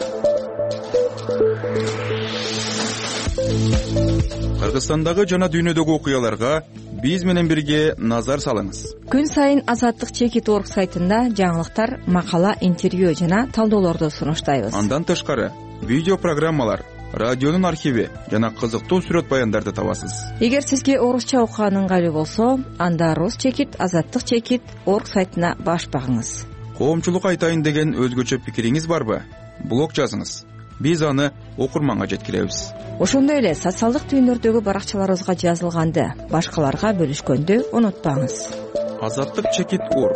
Кыргызстандагы жана дүйнөдөгү окуяларга биз менен бирге назар салыңыз. Күн сайын Азаттык чекит.орг сайтында жаңылыктар, макала, интервью жана талдоолорду сунуштайбыз. Андан тышкары видео программалар, радионун архиви жана кызыктуу сүрөт баяндарды табасыз. Эгер сизге орусча окуган ыңгайлуу болсо, анда Рус чекит, Азаттык чекит.орг сайтына баш багыңыз. Коомчулук айтайын деген өзгөчө пикириңиз барбы? Блог жазыңыз. Биз аны окурманга жеткиребиз. Ошондой эле социалдык түйүндөрдөгү баракчаларыбызга жазылганды башкаларга бөлүшкөндү унутпаңыз. Азаттык чекит.орг.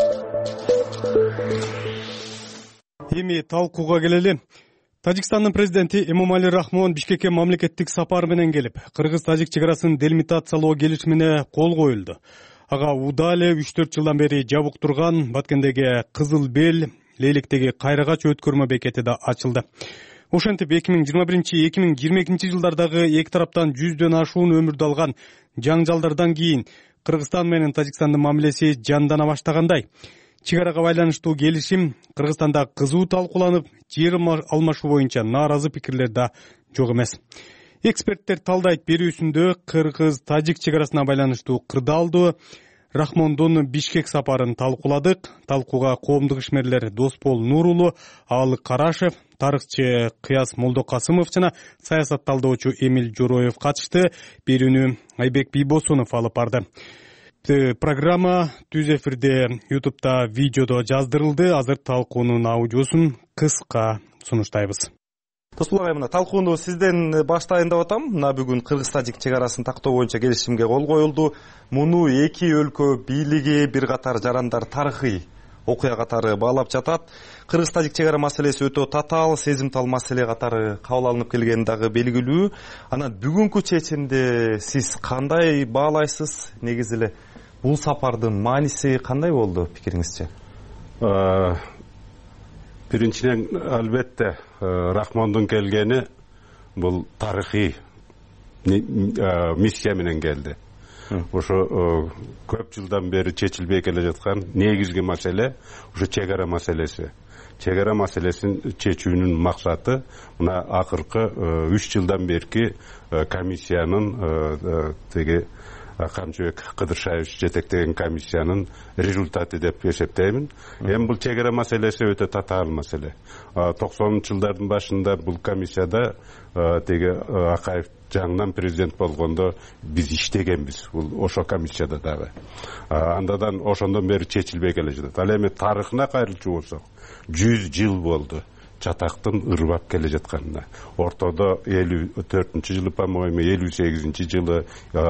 Эми талкууга келели. Тажикстандын президенти Эмомали Рахмон Бишкекке мамлекеттик сапар менен келип, кыргыз-тажик чек арасын делимитациялоо келишимине кол коюлду. Ага уда эле 3-4 жылдан бери жабык турган Баткендеги Кызыл Бел, Лейлектеги Кайрагач өткөрмө бекети да ачылды. Ошентип 2021-2022 жылдардагы эки тараптан 100дөн ашуун өмүрдү алган жаңжалдардан кийин Кыргызстан менен Тажикстандын мамилеси жандана баштагандай. Чек арага байланыштуу келишим Кыргызстанда кызуу талкууланып, жер алмашуу боюнча нааразы пикирлер да жок эмес. Эксперттер талдайт берүүсүндө кыргыз-тажик чек арасына байланыштуу кырдаалдуу Рахмондун Бишкек сапарын талкууладык. Талкууга коомдук ишмерлер Доспол Нурулу, Аалык Карашев, тарыхчы Кыяс Молдокасымов жана саясат талдоочу Эмил Жороев катышты. Берүүнү Айбек Бийбосунов алып барды. Программа түз эфирде YouTube'да видеодо жаздырылды. Азыр талкуунун аудиосун кыска сунуштайбыз. Доспол агай, мына талкууну сизден баштайын деп атам. Мына бүгүн кыргыз-тажик чек арасын тактоо боюнча келишимге кол коюлду. Муну эки өлкө бийлиги бир катар жарандар тарыхый окуя катары баалап жатат. Кыргыз-тажик чек ара маселеси өтө татаал, сезимтал маселе катары кабыл алынып келгени дагы белгилүү. Анан бүгүнкү чечимди сиз кандай баалайсыз? Негизи эле бул сапардын мааниси кандай болду пикириңизче? Биринчиден албетте Рахмондун келгени бул тарыхый миссия менен келди. Ошо көп жылдан бери чечилбей келе жаткан негизги маселе ушу чек ара маселеси. Чек ара маселесин чечүүнүн максаты мына акыркы 3 жылдан берки комиссиянын теги Камчыбек Кыдыршаевич жетектеген комиссиянын результаты деп эсептеймин. Эми бул чек ара маселеси өтө татаал маселе. 90-жылдардын башында бул комиссияда теги Акаев жаңынан президент болгондо биз иштегенбиз бул ошо комиссияда дагы. Андан ошондон бери чечилбей келе жатат. Ал эми тарыхына кайрылчу болсок 100 жыл болду чатактын ырбап келе жатканына. Ортодо 54-жылы, по-моему, 58-жылы,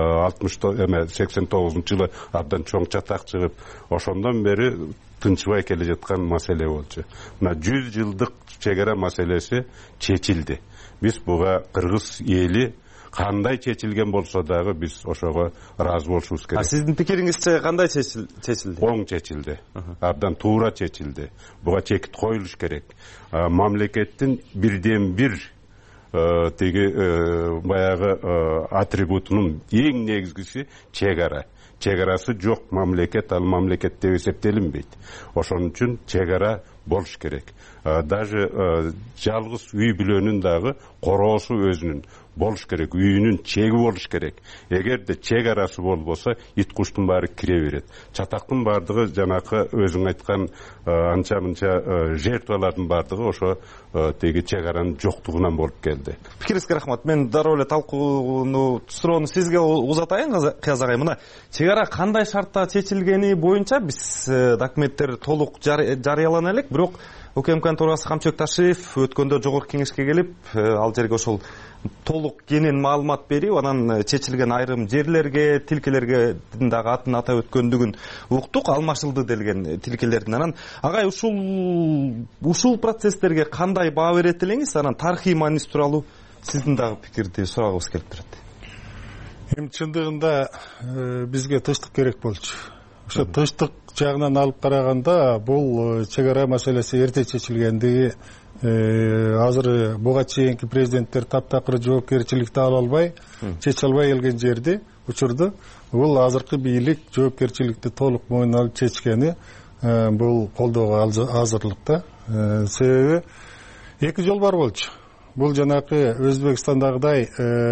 89-жылы абдан чоң чатак чыгып, ошондон бери тынчыбай келе жаткан маселе болчу. Мына 100 жылдык чек ара маселеси чечилди. Биз буга кыргыз эли кандай чечилген болсо дагы биз ошого ыраазы болушубуз керек. Сиздин пикириңизче кандай чечилди? Оң чечилди. Абдан туура чечилди. Буга чекит коюлуш керек. Мамлекеттин бирден бир теги баягы атрибутунун эң негизгиси чек ара. Чек арасы жок мамлекет, ал мамлекет деп эсептелинбейт. Ошон үчүн чек ара болуш керек. Даже жалгыз үй бүлөнүн дагы короосу өзүнүн болуш керек, үйүнүн чеги болуш керек. Эгерде чек арасы болбосо, ит куштун баары кире берет. Чатактын бардыгы жанакы өзүң айткан анча-мынча жертвалардын бардыгы ошо теги чек аранын жоктугунан болуп келди. Пикириңизге рахмат. Мен дароо эле талкууну суроону сизге узатайын, Кыяз агай. Мына чек ара кандай шартта чечилгени боюнча биз документтер толук жарыялана элек, бирок УКМКнын төрагасы Камчыбек Ташиев өткөндө жогорку кеңешке келип, ал жерге ошол толук кенен маалымат берип, анан чечилген айрым жерлерге, тилкелерге дагы атын атап өткөндүгүн уктук, алмашылды делген тилкелердин. Анан агай ушул процесстерге кандай баа берет элеңиз? Анан тарыхый мааниси тууралуу сиздин дагы пикирди сурагыбыз келип турат. Эми чындыгында бизге тынчтык керек болчу. Ошо тынчтык жагынан алып караганда бул чек ара маселеси эрте чечилгендиги азыр буга чейинки президенттер таптакыр жоопкерчиликти ала албай, чече албай келген жерди, учурду бул азыркы бийлик жоопкерчиликти толук мойнуна алып чечкени бул колдоого азырлыкта. Себеби эки жол бар болчу. Бул жанакы Өзбекстандагыдай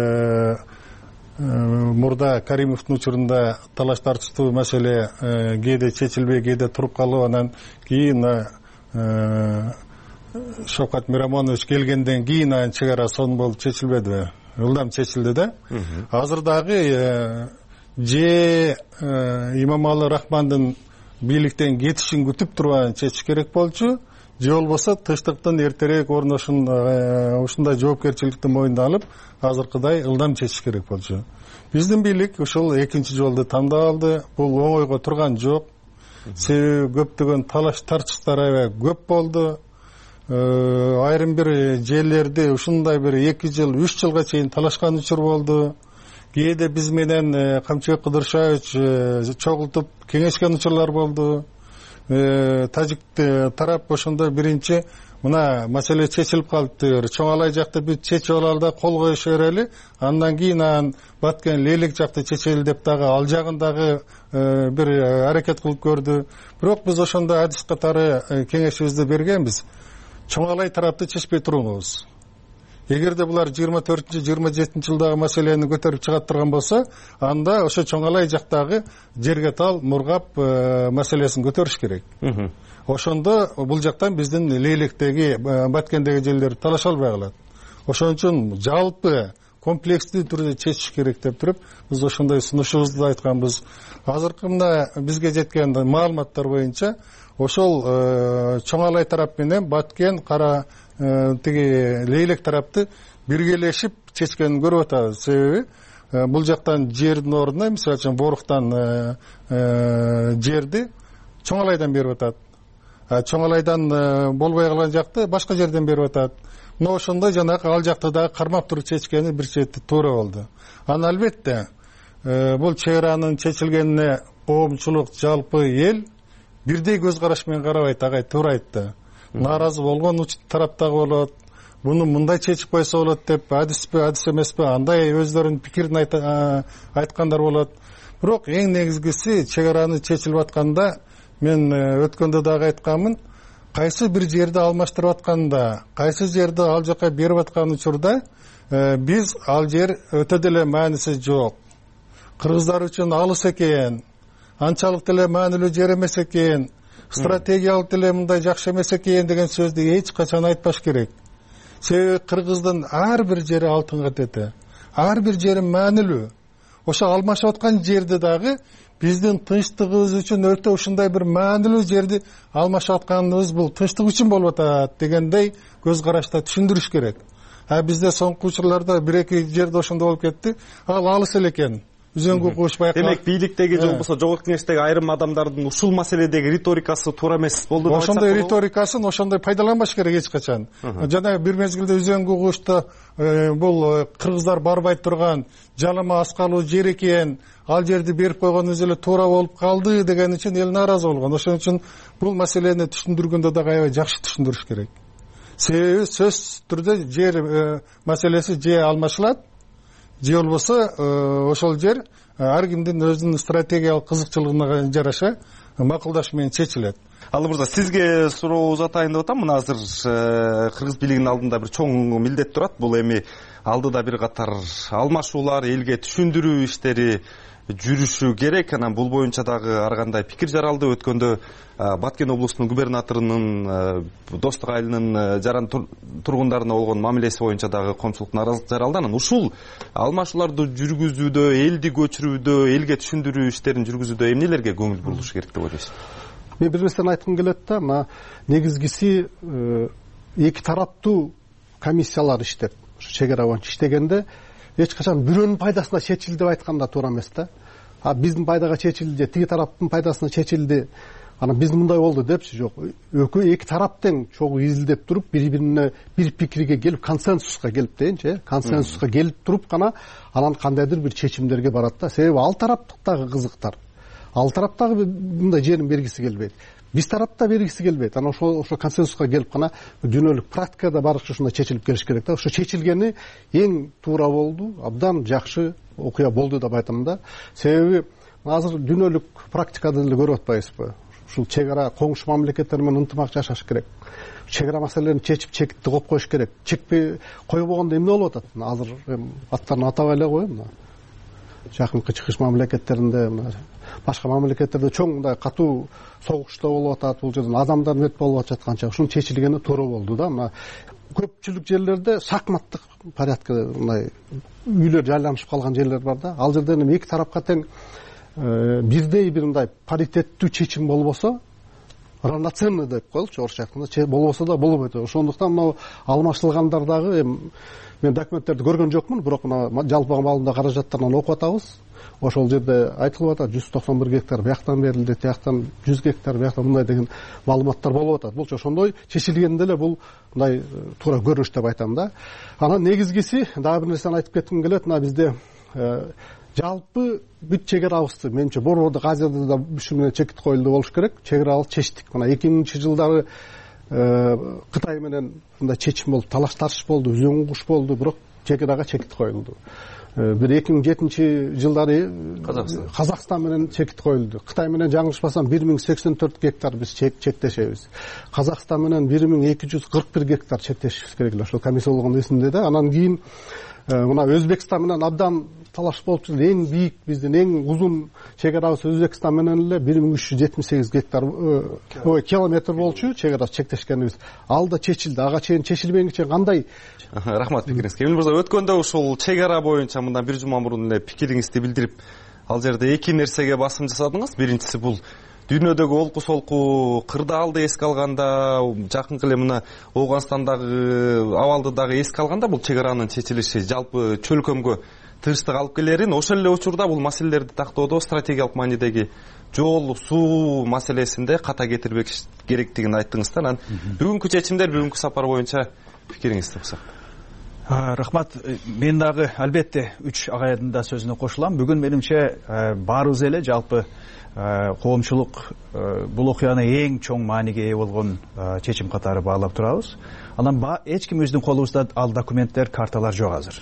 мурда Каримовдун учурунда талаш тартыштуу маселе кээде чечилбей, кээде туруп калып, анан кийин Шовкат Мирамонович келгенден кийин анын чек арасы сонун болуп чечилбедиби? Ылдам чечилди да. Азыр дагы же Имамалы Рахмандын бийликтен кетишин күтүп турган чечиш керек болчу, же болбосо тынчтыктын эртерээк орношун ушундай жоопкерчиликти мойнуна алып, азыркыдай ылдам чечиш керек болчу. Биздин бийлик ушул экинчи жолду тандап алды. Бул оңойго турган жок. Себеби көптөгөн талаш тартыштар аябай көп болду. Айрым бир жерлерди ушундай бир 2 жыл, 3 жылга чейин талашкан учур болду. Кээде биз менен Камчыбек Кыдыршаевич чогултуп кеңешкен учурлар болду. Тажик тарап ошондо биринчи мына маселе чечилип калыптыр, Чоңалай жакты бүт чечип алалы, кол коюшу берели, андан кийин анан Баткен Лейлек жакты чечели деп дагы ал жагын дагы бир аракет кылып көрдү. Бирок биз ошондо адис катары кеңешибизди бергенбиз. Чоңалай тарапты чечпей туруңуз. Эгерде булар 24-27 жылдагы маселени көтөрүп чыгат турган болсо, анда ошо Чоңалай жактагы жерге тал мургап маселесин көтөрүш керек. Ошондо бул жактан биздин Лейлектеги, Баткендеги жерлер талаша албай калат. Ошон үчүн жалпы комплекстүү түрдө чечиш керек деп туруп, биз ошондой сунушубузду айтканбыз. Азыркы мына бизге жеткен маалыматтар боюнча, ошол Чоңалай тарап менен Баткен, Кара тиги Лейлек тарапты биргелешип чечкенин көрүп атабыз. Себеби бул жактан жердин ордуна, мисалы үчүн Боруктан жерди Чоңалайдан берип атат. Чоңалайдан болбой калган жакты башка жерден берип атат. Но ошондой жанагы ал жакты да кармап туруп чечкени бир чети туура болду. Анан албетте бул чек аранын чечилгенине коомчулук, жалпы эл бирдей көз караш менен карабайт, агай туура айтты. Нааразы болгон тараптагы болот, буну мындай чечип койсо болот деп, адиспи, адис эмеспи, андай өздөрүнүн пикирин айткандар болот. Бирок эң негизгиси чек араны чечилип атканда, мен өткөндө дагы айтканмын, кайсы бир жерди алмаштырып атканда, кайсы жерди ал жака берип аткан учурда биз ал жер өтө деле мааниси жок. кыргыздар үчүн алыс экен, анчалык деле маанилүү жер эмес экен, стратегиялык деле мындай жакшы эмес экен деген сөздү эч качан айтпаш керек. Себеби кыргыздын ар бир жери алтын катети, ар бир жери маанилүү. Ошо алмашып аткан жерди дагы биздин тынчтыгыбыз үчүн өтө ушундай бир маанилүү жерди алмашып атканыбыз бул тынчтык үчүн болуп атат дегендей көз карашта түшүндүрүш керек. Бизде соңку учурларда бир эки жерде ошондой болуп кетти. Ал алыс эле экен. Үзөңгү куш байкалат. Демек бийликтеги же болбосо жогорку кеңештеги айрым адамдардын ушул маселедеги риторикасы туура эмес болду деп айтсак болобу? Ошондой риторикасын ошондой пайдаланбаш керек эч качан. Жана бир мезгилде үзөңгү кушта бул кыргыздар барбай турган жалама аскалуу жер экен, ал жерди берип койгонубуз эле туура болуп калды деген үчүн эл нааразы болгон. Ошон үчүн бул маселени түшүндүргөндө дагы аябай жакшы түшүндүрүш керек. Себеби сөзсүз түрдө жер маселеси же алмашылат, же болбосо ошол жер ар кимдин өзүнүн стратегиялык кызыкчылыгына жараша макулдаш менен чечилет. Алы мырза, сизге суроо узатайын деп атам. Мына азыр кыргыз бийлигинин алдында бир чоң милдет турат. Бул эми алдыда бир катар алмашуулар, элге түшүндүрүү иштери жүрүшү керек. Анан бул боюнча дагы ар кандай пикир жаралды. Өткөндө Баткен облусунун губернаторунун Достук айылынын жаран тургундарына болгон мамилеси боюнча дагы коомчулук нааразылык жаралды. Анан ушул алмашууларды жүргүзүүдө, элди көчүрүүдө, элге түшүндүрүү иштерин жүргүзүүдө эмнелерге көңүл бурулуш керек деп ойлойсуз? Мен бир нерсени айткым келет да, мына негизгиси эки тараптуу комиссиялар иштеп, чек ара боюнча иштегенде эч качан бирөөнүн пайдасына чечилди деп айтканда туура эмес да. Биздин пайдага чечилди, тиги тараптын пайдасына чечилди, анан биздин мындай болду депчи, жок. Эки тарап тең чогуу изилдеп туруп, бири-бирине бир пикирге келип, консенсуска келип дейинчи, консенсуска келип туруп гана анан кандайдыр бир чечимдерге барат да. Себеби ал тараптагы кызыктар, ал тараптагы мындай жерин бергиси келбейт. Биз тарапта бергиси келбейт. Анан ошо консенсуска келип гана дүйнөлүк практикада барыкча ушундай чечилип келиш керек да. Ошо чечилгени эң туура болду, абдан жакшы окуя болду деп айтам да. Себеби азыр дүйнөлүк практикада деле көрүп атпайбызбы? Ушул чек ара коңшу мамлекеттер менен ынтымак жашаш керек. Чек ара маселелерин чечип, чекитти коюп коюш керек. Чекпей койбогондо эмне болуп атат? Азыр аттарын атабай эле коеюн. Жакынкы чыгыш мамлекеттеринде, башка мамлекеттерде чоң мындай катуу согуштар болуп атат. Бул жерден адамдар мет болуп жатканча ушунун чечилгени туура болду да. Мына көпчүлүк жерлерде шахматтык порядкада мындай үйлөр жайланышып калган жерлер бар да. Ал жерде эми эки тарапка тең бирдей бир мындай паритеттүү чечим болбосо, равноценный деп коелучу орусча айтканда, болбосо да болбойт. Ошондуктан мына алмаштырылгандар дагы мен документтерди көргөн жокмун, бирок мына жалпы маалында каражаттарынан окуп атабыз. Ошол жерде айтылып атат 191 гектар бияктан берилди, тияктан 100 гектар бияктан мындай деген маалыматтар болуп атат. Булчу ошондой чечилгенде эле бул мындай туура көрүнүш деп айтам да. Анан негизгиси дагы бир нерсени айтып кетким келет. Мына бизде жалпы бүт чек арабызды менимче Борбордук Азияда да ушу менен чекит коюлду болуш керек. Чек арабызды чечтик. Мына 2000-жылдары Кытай менен мындай чечим болуп, талаш тартыш болду, үзөң куш болду, бирок чек арага чекит коюлду. Бир 2007-жылдары Казакстан менен чекит коюлду. Кытай менен жаңылышпасам 1084 гектар биз чектешебиз. Казакстан менен 1241 гектар чектешибиз керек эле. Ошол комиссия болгон эсимде да. Анан кийин мына Өзбекстан менен абдан талаш болуп жүрдү. Эң бийик биздин эң узун чек арабыз Өзбекстан менен эле 1378 гектар километр болчу чек арабыз чектешкенибиз. Ал да чечилди. Ага чейин чечилбегенче кандай? Рахмат пикириңизге. Эмил мырза, өткөндө ушул чек ара боюнча мындан бир жума мурун эле пикириңизди билдирип, ал жерде эки нерсеге басым жасадыңыз. Биринчиси бул дүйнөдөгү олку солку кырдаалды эске алганда, жакынкы эле мына Ооганстандагы абалды дагы эске алганда бул чек аранын чечилиши жалпы чөлкөмгө тынчтык алып келерин, ошол эле учурда бул маселелерди тактоодо стратегиялык маанидеги жол, суу маселесинде ката кетирбек керектигин айттыңыз да. Анан бүгүнкү чечимдер, бүгүнкү сапар боюнча пикириңизди окусак. Рахмат. Мен дагы албетте үч агайдын да сөзүнө кошулам. Бүгүн менимче баарыбыз эле жалпы коомчулук бул окуяны эң чоң мааниге ээ болгон чечим катары баалап турабыз. Анан эч ким өзүнүн колубузда ал документтер, карталар жок азыр.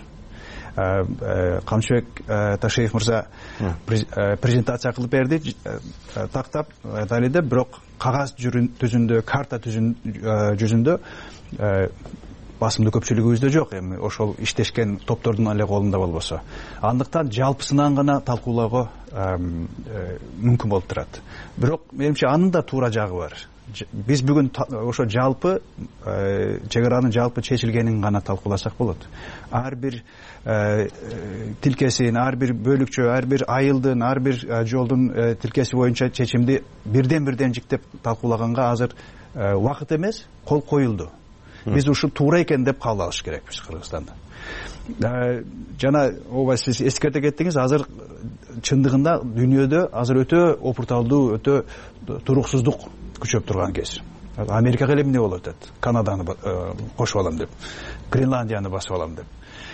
Камчыбек Ташиев мырза презентация кылып берди, тактап далилдеп, бирок кагаз жүзүндө, карта жүзүндө басымдуу көпчүлүгүбүздө жок, эми ошол иштешкен топтордун эле колунда болбосо. Андыктан жалпысынан гана талкуулоого мүмкүн болуп турат. Бирок менимче анын да туура жагы бар. Биз бүгүн ошо жалпы чек аранын жалпы чечилгенин гана талкууласак болот. Ар бир тилкесин, ар бир бөлүкчө, ар бир айылдын, ар бир жолдун тилкеси боюнча чечимди бирден жиктеп талкуулаганга азыр убакыт эмес, кол коюлду. Биз ушу туура экен деп кабыл алыш керекпиз Кыргызстанда. Жана ооба сиз эскерте кеттиңиз, азыр чындыгында дүйнөдө азыр өтө опурталдуу, өтө туруксуздук күчөп турган кез. Америкага эле эмне болуп атат? Канаданы кошуп алам деп, Гренландияны басып алам деп.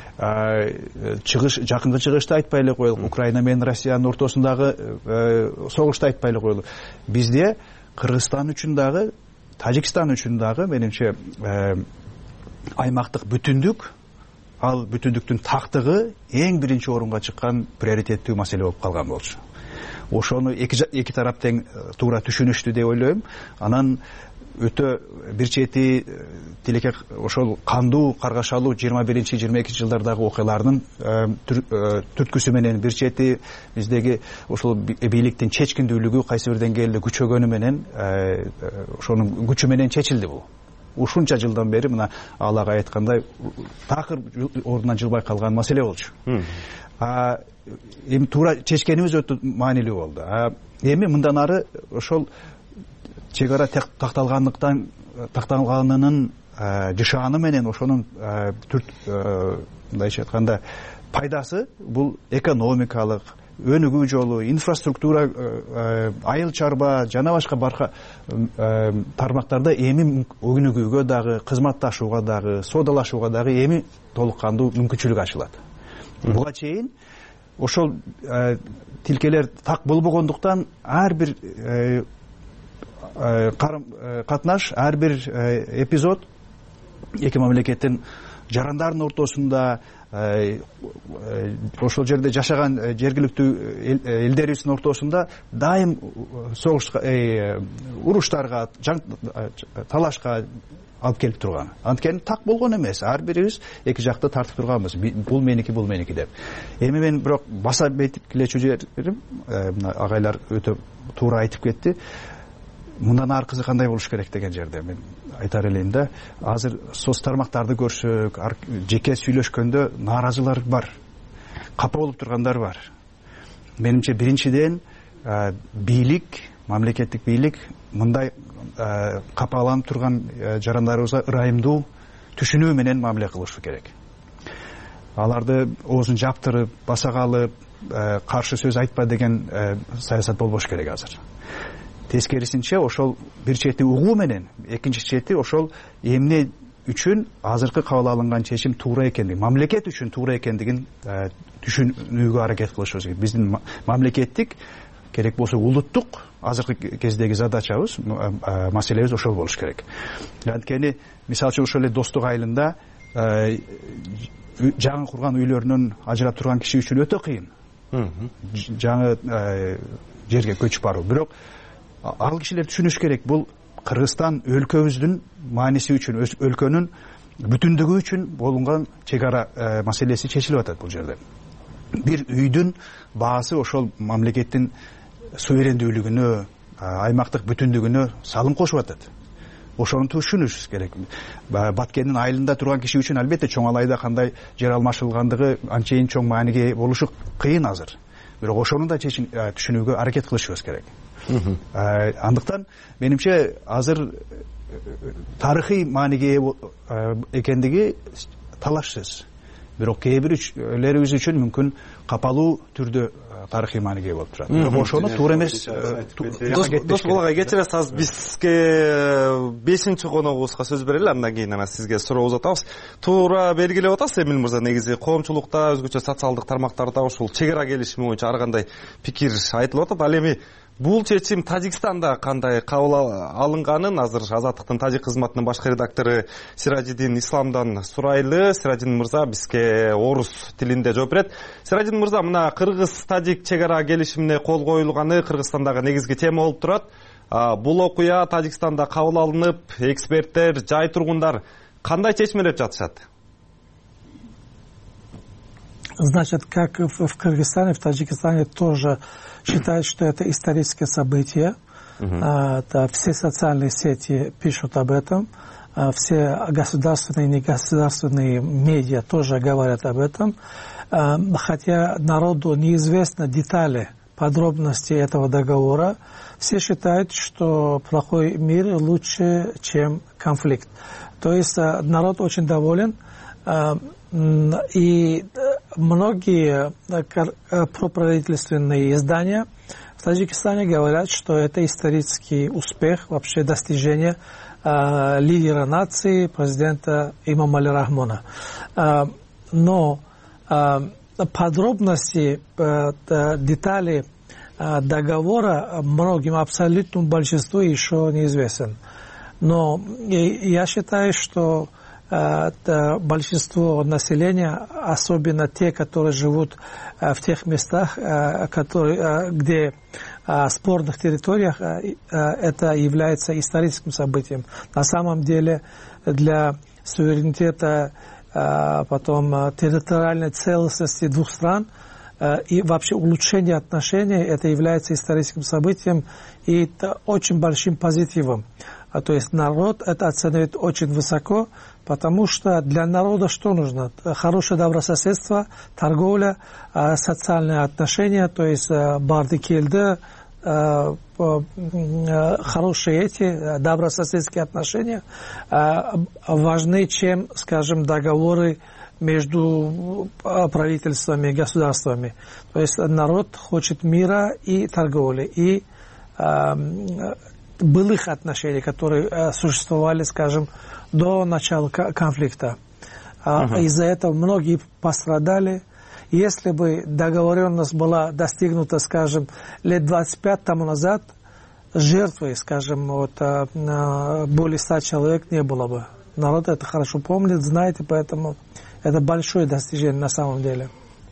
Жакынкы чыгышты айтпай эле коелук, Украина менен Россиянын ортосундагы согушту айтпай эле коелук. Бизде Кыргызстан үчүн дагы, Тажикстан үчүн дагы менимче аймактык бүтүндүк, ал бүтүндүктүн тактыгы эң биринчи орунга чыккан приоритеттүү маселе болуп калган болчу. Ошону эки тарап тең туура түшүнүштү деп ойлойм. Анан өтө бир чети тилеке ошол кандуу каргашалуу 21-22 жылдардагы окуялардын түрткүсү менен бир чети биздеги ошол бийликтин чечкиндүүлүгү кайсы бир деңгээлде күчөгөнү менен ошонун күчү менен чечилди бул. Ушунча жылдан бери мына Аллага айткандай такыр ордунан жылбай калган маселе болчу. Эми туура чечкенибиз өтө маанилүү болду. Эми мындан ары ошол чек ара такталганынын жышааны менен ошонун мындайча айтканда пайдасы бул экономикалык, өнүгүү жолу, инфраструктура, айыл чарба жана башка тармактарда эми өнүгүүгө дагы, кызматташууга дагы, соодалашууга дагы эми толук кандуу мүмкүнчүлүк ачылат. Буга чейин ошол тилкелер так болбогондуктан ар бир катнаш, ар бир эпизод эки мамлекеттин жарандардын ортосунда, ошол жерде жашаган жергиликтүү элдерибиздин ортосунда дайым согушка, уруштарга, талашка алып келип турган. Анткени так болгон эмес. Ар бирибиз эки жакты тартып турганбыз. Бул меники деп. Эми мен бирок баса белгилечү жерим, агайлар өтө туура айтып кетти. Мындан аркысы кандай болуш керек деген жерде мен айтар элем да. Азыр соц тармактарды көрсөк, жеке сүйлөшкөндө нааразылар бар. Капа болуп тургандар бар. Менимче биринчиден бийлик, мамлекеттик бийлик мындай капаланып турган жарандарыбызга ырайымдуу түшүнүү менен мамиле кылышы керек. Аларды оозун жаптырып, баса калып, каршы сөз айтпа деген саясат болбош керек азыр. Тескерисинче ошол бир чети угуу менен, экинчи чети ошол эмне үчүн азыркы кабыл алынган чечим туура экендигин, мамлекет үчүн туура экендигин түшүнүүгө аракет кылышыбыз керек. Биздин мамлекеттик, керек болсо улуттук азыркы кездеги задачабыз, маселебиз ошол болуш керек. Анткени мисалы үчүн ошол эле достук айылында жаңы курган үйлөрүнөн ажырап турган киши үчүн өтө кыйын. Жаңы жерге көчүп баруу. Бирок ал кишилер түшүнүш керек, бул Кыргызстан өлкөбүздүн мааниси үчүн, өлкөнүн бүтүндүгү үчүн болгон чек ара маселеси чечилип атат бул жерде. Бир үйдүн баасы ошол мамлекеттин суверендүүлүгүнө, аймактык бүтүндүгүнө салым кошуп атат. Ошону түшүнүшүбүз керек. Баткендин айылында турган киши үчүн албетте чоң алайда кандай жер алмашылгандыгы анчейин чоң мааниге болушу кыйын азыр. Бирок ошону да түшүнүүгө аракет кылышыбыз керек. Андыктан менимче азыр тарыхый мааниге экендиги талашсыз. Бирок кээ бирлерибиз үчүн мүмкүн капалуу түрдө тарыхый мааниге болуп турат. Бирок ошону туура эмес. Досбол агай, кечиресиз, азыр бизге 5-чи коногубузга сөз берели, андан кийин сизге суроо узатабыз. Туура белгилеп атасыз, Эмил мырза, негизи коомчулукта, өзгөчө социалдык тармактарда ушул чек ара келишими боюнча ар кандай пикир айтылып атат. Ал эми бул чечим Тажикстанда кандай кабыл алынганын азыр Азаттыктын тажик кызматынын башкы редактору Сиражидин Исламдан сурайлы. Сиражидин мырза бизге орус тилинде жооп берет. Сиражидин мырза, мына кыргыз-тажик чек ара келишимине кол коюлганы Кыргызстандагы негизги тема болуп турат. Бул окуя Тажикстанда кабыл алынып, эксперттер, жай тургундар кандай чечмелеп жатышат? Значит, как в Кыргызстане, в Таджикистане тоже считают, что это историческое событие. Все социальные сети пишут об этом. Все государственные и негосударственные медиа тоже говорят об этом. Хотя народу неизвестны детали, подробности этого договора, все считают, что плохой мир лучше, чем конфликт. То есть народ очень доволен. И многие проправительственные издания в Таджикистане говорят, что это исторический успех, вообще достижение лидера нации, президента Имомали Рахмона. Но подробности, детали договора многим, абсолютному большинству еще неизвестен. Но я считаю, что большинство населения, особенно те, которые живут в тех местах, где спорных территориях, это является историческим событием. На самом деле для суверенитета, потом территориальной целостности двух стран и вообще улучшение отношений, это является историческим событием и это очень большим позитивом. То есть народ это оценивает очень высоко, потому что для народа что нужно? Хорошее добрососедство, торговля, социальные отношения, то есть бардикельды, хорошие эти добрососедские отношения важны, чем, скажем, договоры между правительствами и государствами. То есть народ хочет мира и торговли, и былых отношений, которые существовали, скажем, до начала конфликта. Из-за этого многие пострадали. Если бы договоренность была достигнута, скажем, лет 25 тому назад, жертвой, скажем, более 100 человек не было бы. Народ это хорошо помнит, знает, и поэтому это большое достижение на самом деле.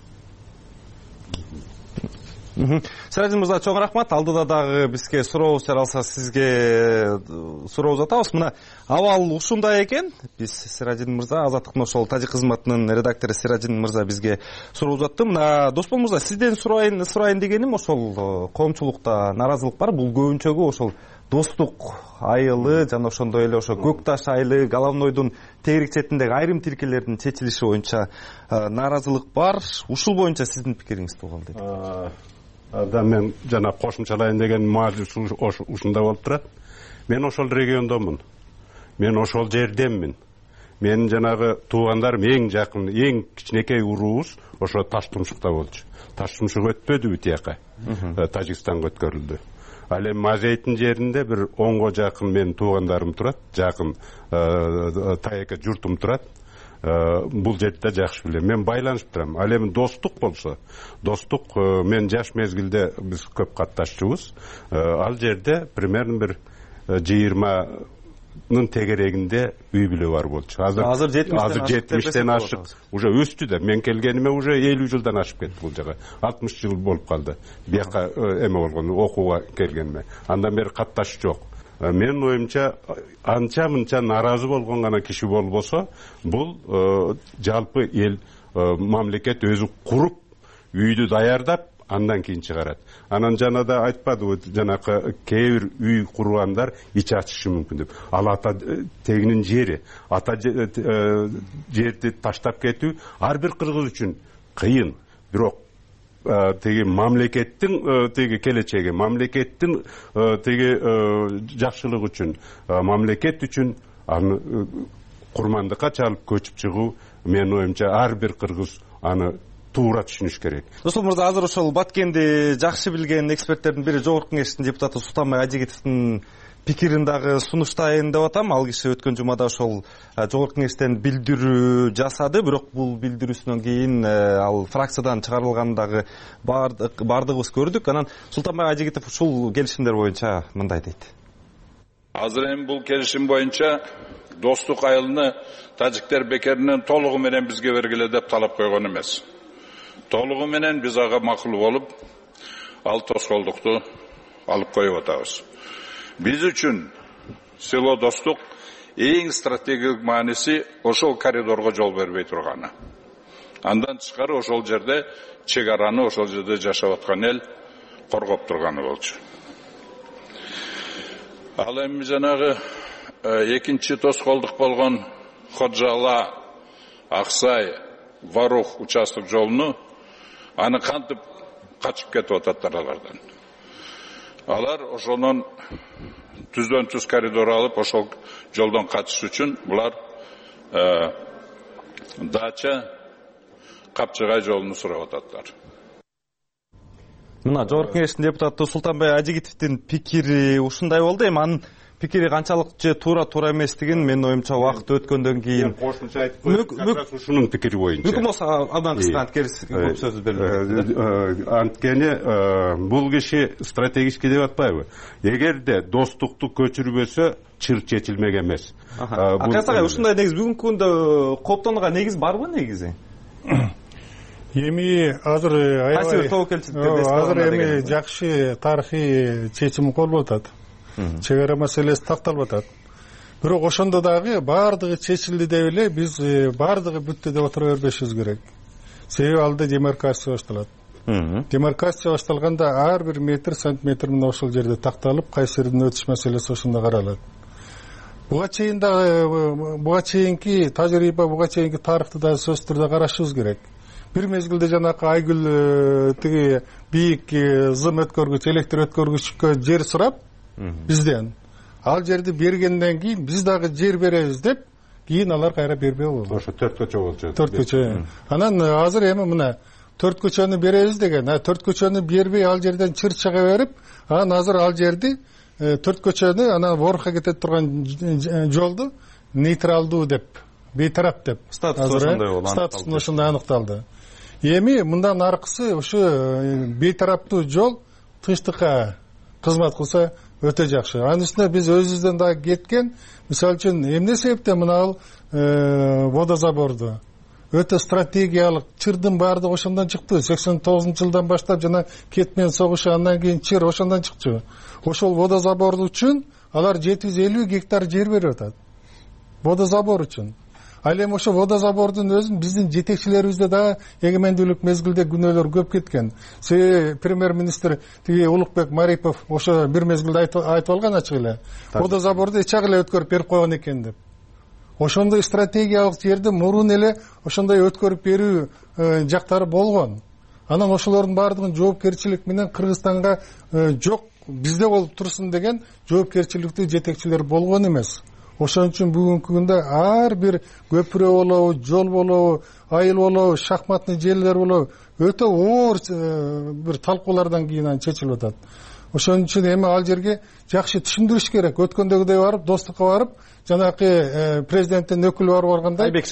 Сиражин мырза, чоң рахмат. Алдыда дагы бизге сурообуз жаралса сизге суроо узатабыз. Мына абал ушундай экен. Биз Сиражин мырза, Азаттыктын ошол тажик кызматынын редактору Сиражин мырза бизге суроо узатты. Мына Доспол мырза, сизден сурайын дегеним, ошол коомчулукта нааразылык бар. Бул көбүнчөгү ошол Достук айылы жана ошондой эле ошо Көк Таш айылы, Головнойдун тегерек четиндеги айрым тилкелердин чечилиши боюнча нааразылык бар. Ушул боюнча сиздин пикириңиз тургал дейт. Да, мен жана кошумчалайын деген маалим ушунда болуп турат. Мен ошол региондомун. Мен ошол жерденмин. Менин жанагы туугандарым эң жакын, эң кичинекей уруубуз ошо Таштумшукта болчу. Таштумшук өтпөдүбү тияка. Тажикстанга өткөрүлдү. Ал эми Мажейттин жеринде бир 10го жакын менин туугандарым турат, жакын таяка журтум турат. Бул жерде жакшы билем. Мен байланышып турам. Ал эми Достук болсо, Достук мен жаш мезгилде биз көп катташчубуз. Ал жерде примерно бир 20-нын тегерегинде үй бүлө бар болчу. Азыр 70-тен ашык уже өстү да. Мен келгениме уже 50 жылдан ашып кетти бул жага. 60 жыл болуп калды. Бияка эме болгон, окууга келгениме. Андан бери катташ жок. Менин оюмча анча-мынча нааразы болгон гана киши болбосо, бул жалпы эл, мамлекет өзү куруп, үйдү даярдап, андан кийин чыгарат. Анан жана да айтпадыбы, жанакы кээ бир үй кургандар ич ачышы мүмкүн деп. Ал ата тегинин жери, ата жерди таштап кетүү ар бир кыргыз үчүн кыйын. Бирок теги мамлекеттин теги келечеги, мамлекеттин теги жакшылык үчүн, мамлекет үчүн аны курмандыкка чалып көчүп чыгуу, менин оюмча ар бир кыргыз аны туура түшүнүш керек. Доспол мырза, азыр ошол Баткенди жакшы билген эксперттердин бири Жогорку Кеңештин депутаты Султанбай Ажигитовдун пикирин дагы сунуштайын деп атам. Ал киши өткөн жумада ошол Жогорку Кеңештен билдирүү жасады, бирок бул билдирүүсүнөн кийин ал фракциядан чыгарылганын дагы бардыгыбыз көрдүк. Анан Султанбай Ажигитов ушул келишимдер боюнча мындай дейт. Азыр эми бул келишим боюнча Достук айылыны тажиктер бекеринен толугу менен бизге бергиле деп талап койгон эмес. Толугу менен биз ага макул болуп, ал тоскоолдукту алып коюп атабыз. Биз үчүн село Достук эң стратегиялык мааниси ошол коридорго жол бербей турганы. Андан тышкары ошол жерде чек араны, ошол жерде жашап аткан эл коргоп турганы болчу. Ал эми жанагы экинчи тоскоолдук болгон Ходжала, Аксай, Варух участок жолуну аны кантип качып кетип ататтар алардан. Алар ошонун түздөн түз коридор алып, ошол жолдон качыш үчүн булар Дача, Капчыгай жолуну сурап ататтар. Мына Жогорку Кеңештин депутаты Султанбай Ажигитовдун пикири ушундай болду. Эми анын пикири канчалык же туура эместигин менин оюмча убакыт өткөндөн кийин кошумча айтып ушунун пикири боюнча. Мүмкүн болсо абдан кыска көп сөз берилет. Анткени бул киши стратегический деп атпайбы? Эгерде достукту көчүрбөсө чыр чечилмек эмес. Акас агай, ушундай негиз бүгүнкү күндө кооптонууга негиз барбы негизи? Эми азыр аябай азыр эми жакшы тарыхый чечим колуп атат. Чек ара маселеси такталып атат. Бирок ошондо дагы баардыгы чечилди деп эле биз баардыгы бүттү деп отура бербешибиз керек. Себеби алда демаркация башталат. Демаркация башталганда ар бир метр, сантиметр менен ошол жерде такталып, кайсы жерден өтүш маселеси ошондо каралат. Буга чейинки тажрыйба, буга чейинки тарыхты да сөзсүз түрдө карашыбыз керек. Бир мезгилде жанакы Айгүл тиги бийик зым өткөргүч, электр өткөргүчкө жер сурап бизден. Ал жерди бергенден кийин биз дагы жер беребиз деп, кийин алар кайра бербей болду. Ошо 4 көчө болчу. 4 көчө. Анан азыр эми мына 4 көчөнү беребиз деген, 4 көчөнү бербей ал жерден чыр чыга берип, анан азыр ал жерди 4 көчөнү анан Борукка кетет турган жолду нейтралдуу деп, бейтарап деп статусун ошондой аныкталды. Эми мындан аркысы ушу бейтараптуу жол тынчтыкка кызмат кылса өтө жакшы. Анын үстүнө биз өзүбүздөн дагы кеткен, мисалы үчүн эмне себептен мына водозаборду өтө стратегиялык чырдын баардыгы ошондон чыкты. 89-жылдан баштап жана Кет менен согушу, андан кийин чыр ошондон чыкчу. Ошол водозабор үчүн алар 750 гектар жер берип атат. Водозабор үчүн. Ал эми ошо водозабордун өзүн биздин жетекчилерибизде дагы эгемендүүлүк мезгилде күнөөлөр көп кеткен. Себеби премьер-министр тиги Улукбек Марипов ошо бир мезгилде айтып алган ачык эле. Водозаборду эчак эле өткөрүп берип койгон экен деп. Ошондой стратегиялык жерди мурун эле ошондой өткөрүп берүү жактары болгон. Анан ошолордун баардыгын жоопкерчилик менен Кыргызстанга жок, бизде болуп турсун деген жоопкерчиликтүү жетекчилер болгон эмес. Ошон үчүн бүгүнкү күндө ар бир көпүрө болобу, жол болобу, айыл болобу, шахматный желилер болобу, өтө оор бир талкуулардан кийин чечилип атат. Ошон үчүн эми ал жерге жакшы түшүндүрүш керек. Өткөндөгүдөй барып, достукка барып, жанакы президенттин өкүлү барып алгандай, Айбек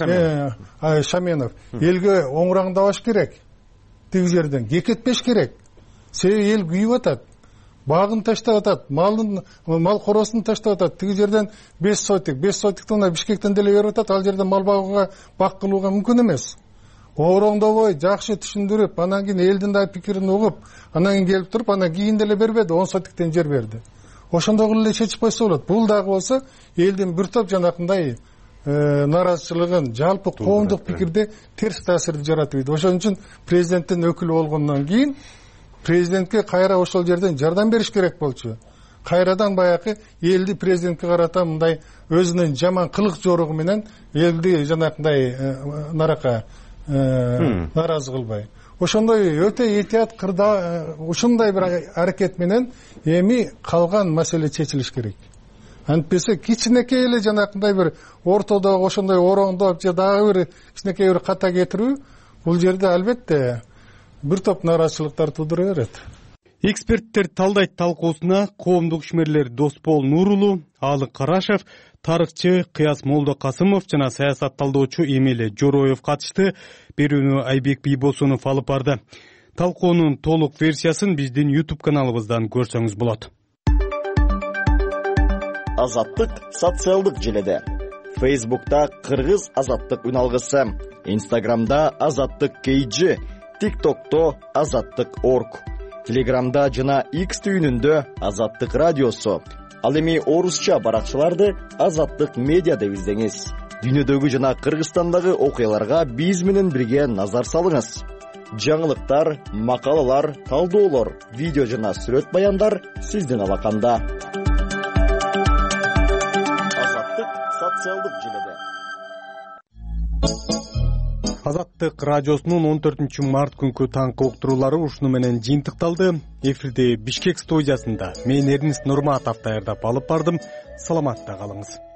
Шаменов элге оңураңдабаш керек. Тиги жерден кекетпеш керек. Себеби эл күйүп атат. Багын таштап атат, мал коросун таштап атат. Тиги жерден 5 сотиктен мына Бишкектен деле берип атат. Ал жерде мал багууга, бак кылууга мүмкүн эмес. Оңуроңдобой, жакшы түшүндүрүп, анан кийин элдин да пикирин угуп, анан кийин келип туруп, анан кийин деле бербеди, 10 сотиктен жер берди. Ошондой эле чечип койсо болот. Бул дагы болсо элдин бир топ жанакындай наразычылыгын, жалпы коомдук пикирде терс таасирди жаратып. Ошон үчүн президенттин өкүлү болгондон кийин президентке кайра ошол жерден жардам бериш керек болчу. Кайрадан баягы элди президентке карата мындай өзүнүн жаман кылык жоругу менен элди жанакындай нарака наразы кылбай. Ошондой өтө этият кырда ушундай бир аракет менен эми калган маселе чечилиш керек. Антпесе кичинекей эле жанакындай бир ортодо ошондой ороңдоп же дагы бир кичинекей бир ката кетирүү бул жерде албетте бир топ наразычылыктар туудура берет. Эксперттер талдайт талкуусуна коомдук ишмерлер Доспол Нурулу, Алык Карашев, тарыхчы Кыяз Молдокасымов жана саясат талдоочу Эмиле Жороев катышты. Берүүнү Айбек Бийбосунов алып барды. Талкуунун толук версиясын биздин YouTube каналыбыздан көрсөңүз болот. Азаттык социалдык желеде. Facebook'ta Кыргыз азаттык үналгысы, Instagram'da азаттык KG, TikTok'to азаттык.org, Telegram'da жана X түйүнүндө азаттык радиосу, Ал эми орусча баракчаларды Азаттык медиа деп издеңиз. Дүйнөдөгү жана Кыргызстандагы окуяларга биз менен бирге назар салыңыз. Жаңылыктар, макалалар, талдоолор, видео жана сүрөт баяндар сиздин алаканда. Азаттык социалдык желеде. Азаттык радиосунун 14 март күнкү таңкы уктуруулары ушуну менен жыйынтыкталды. Эфирде Бишкек студиясында мен Эрнест Нурматов даярдап алып бардым. Саламатта калыңыз.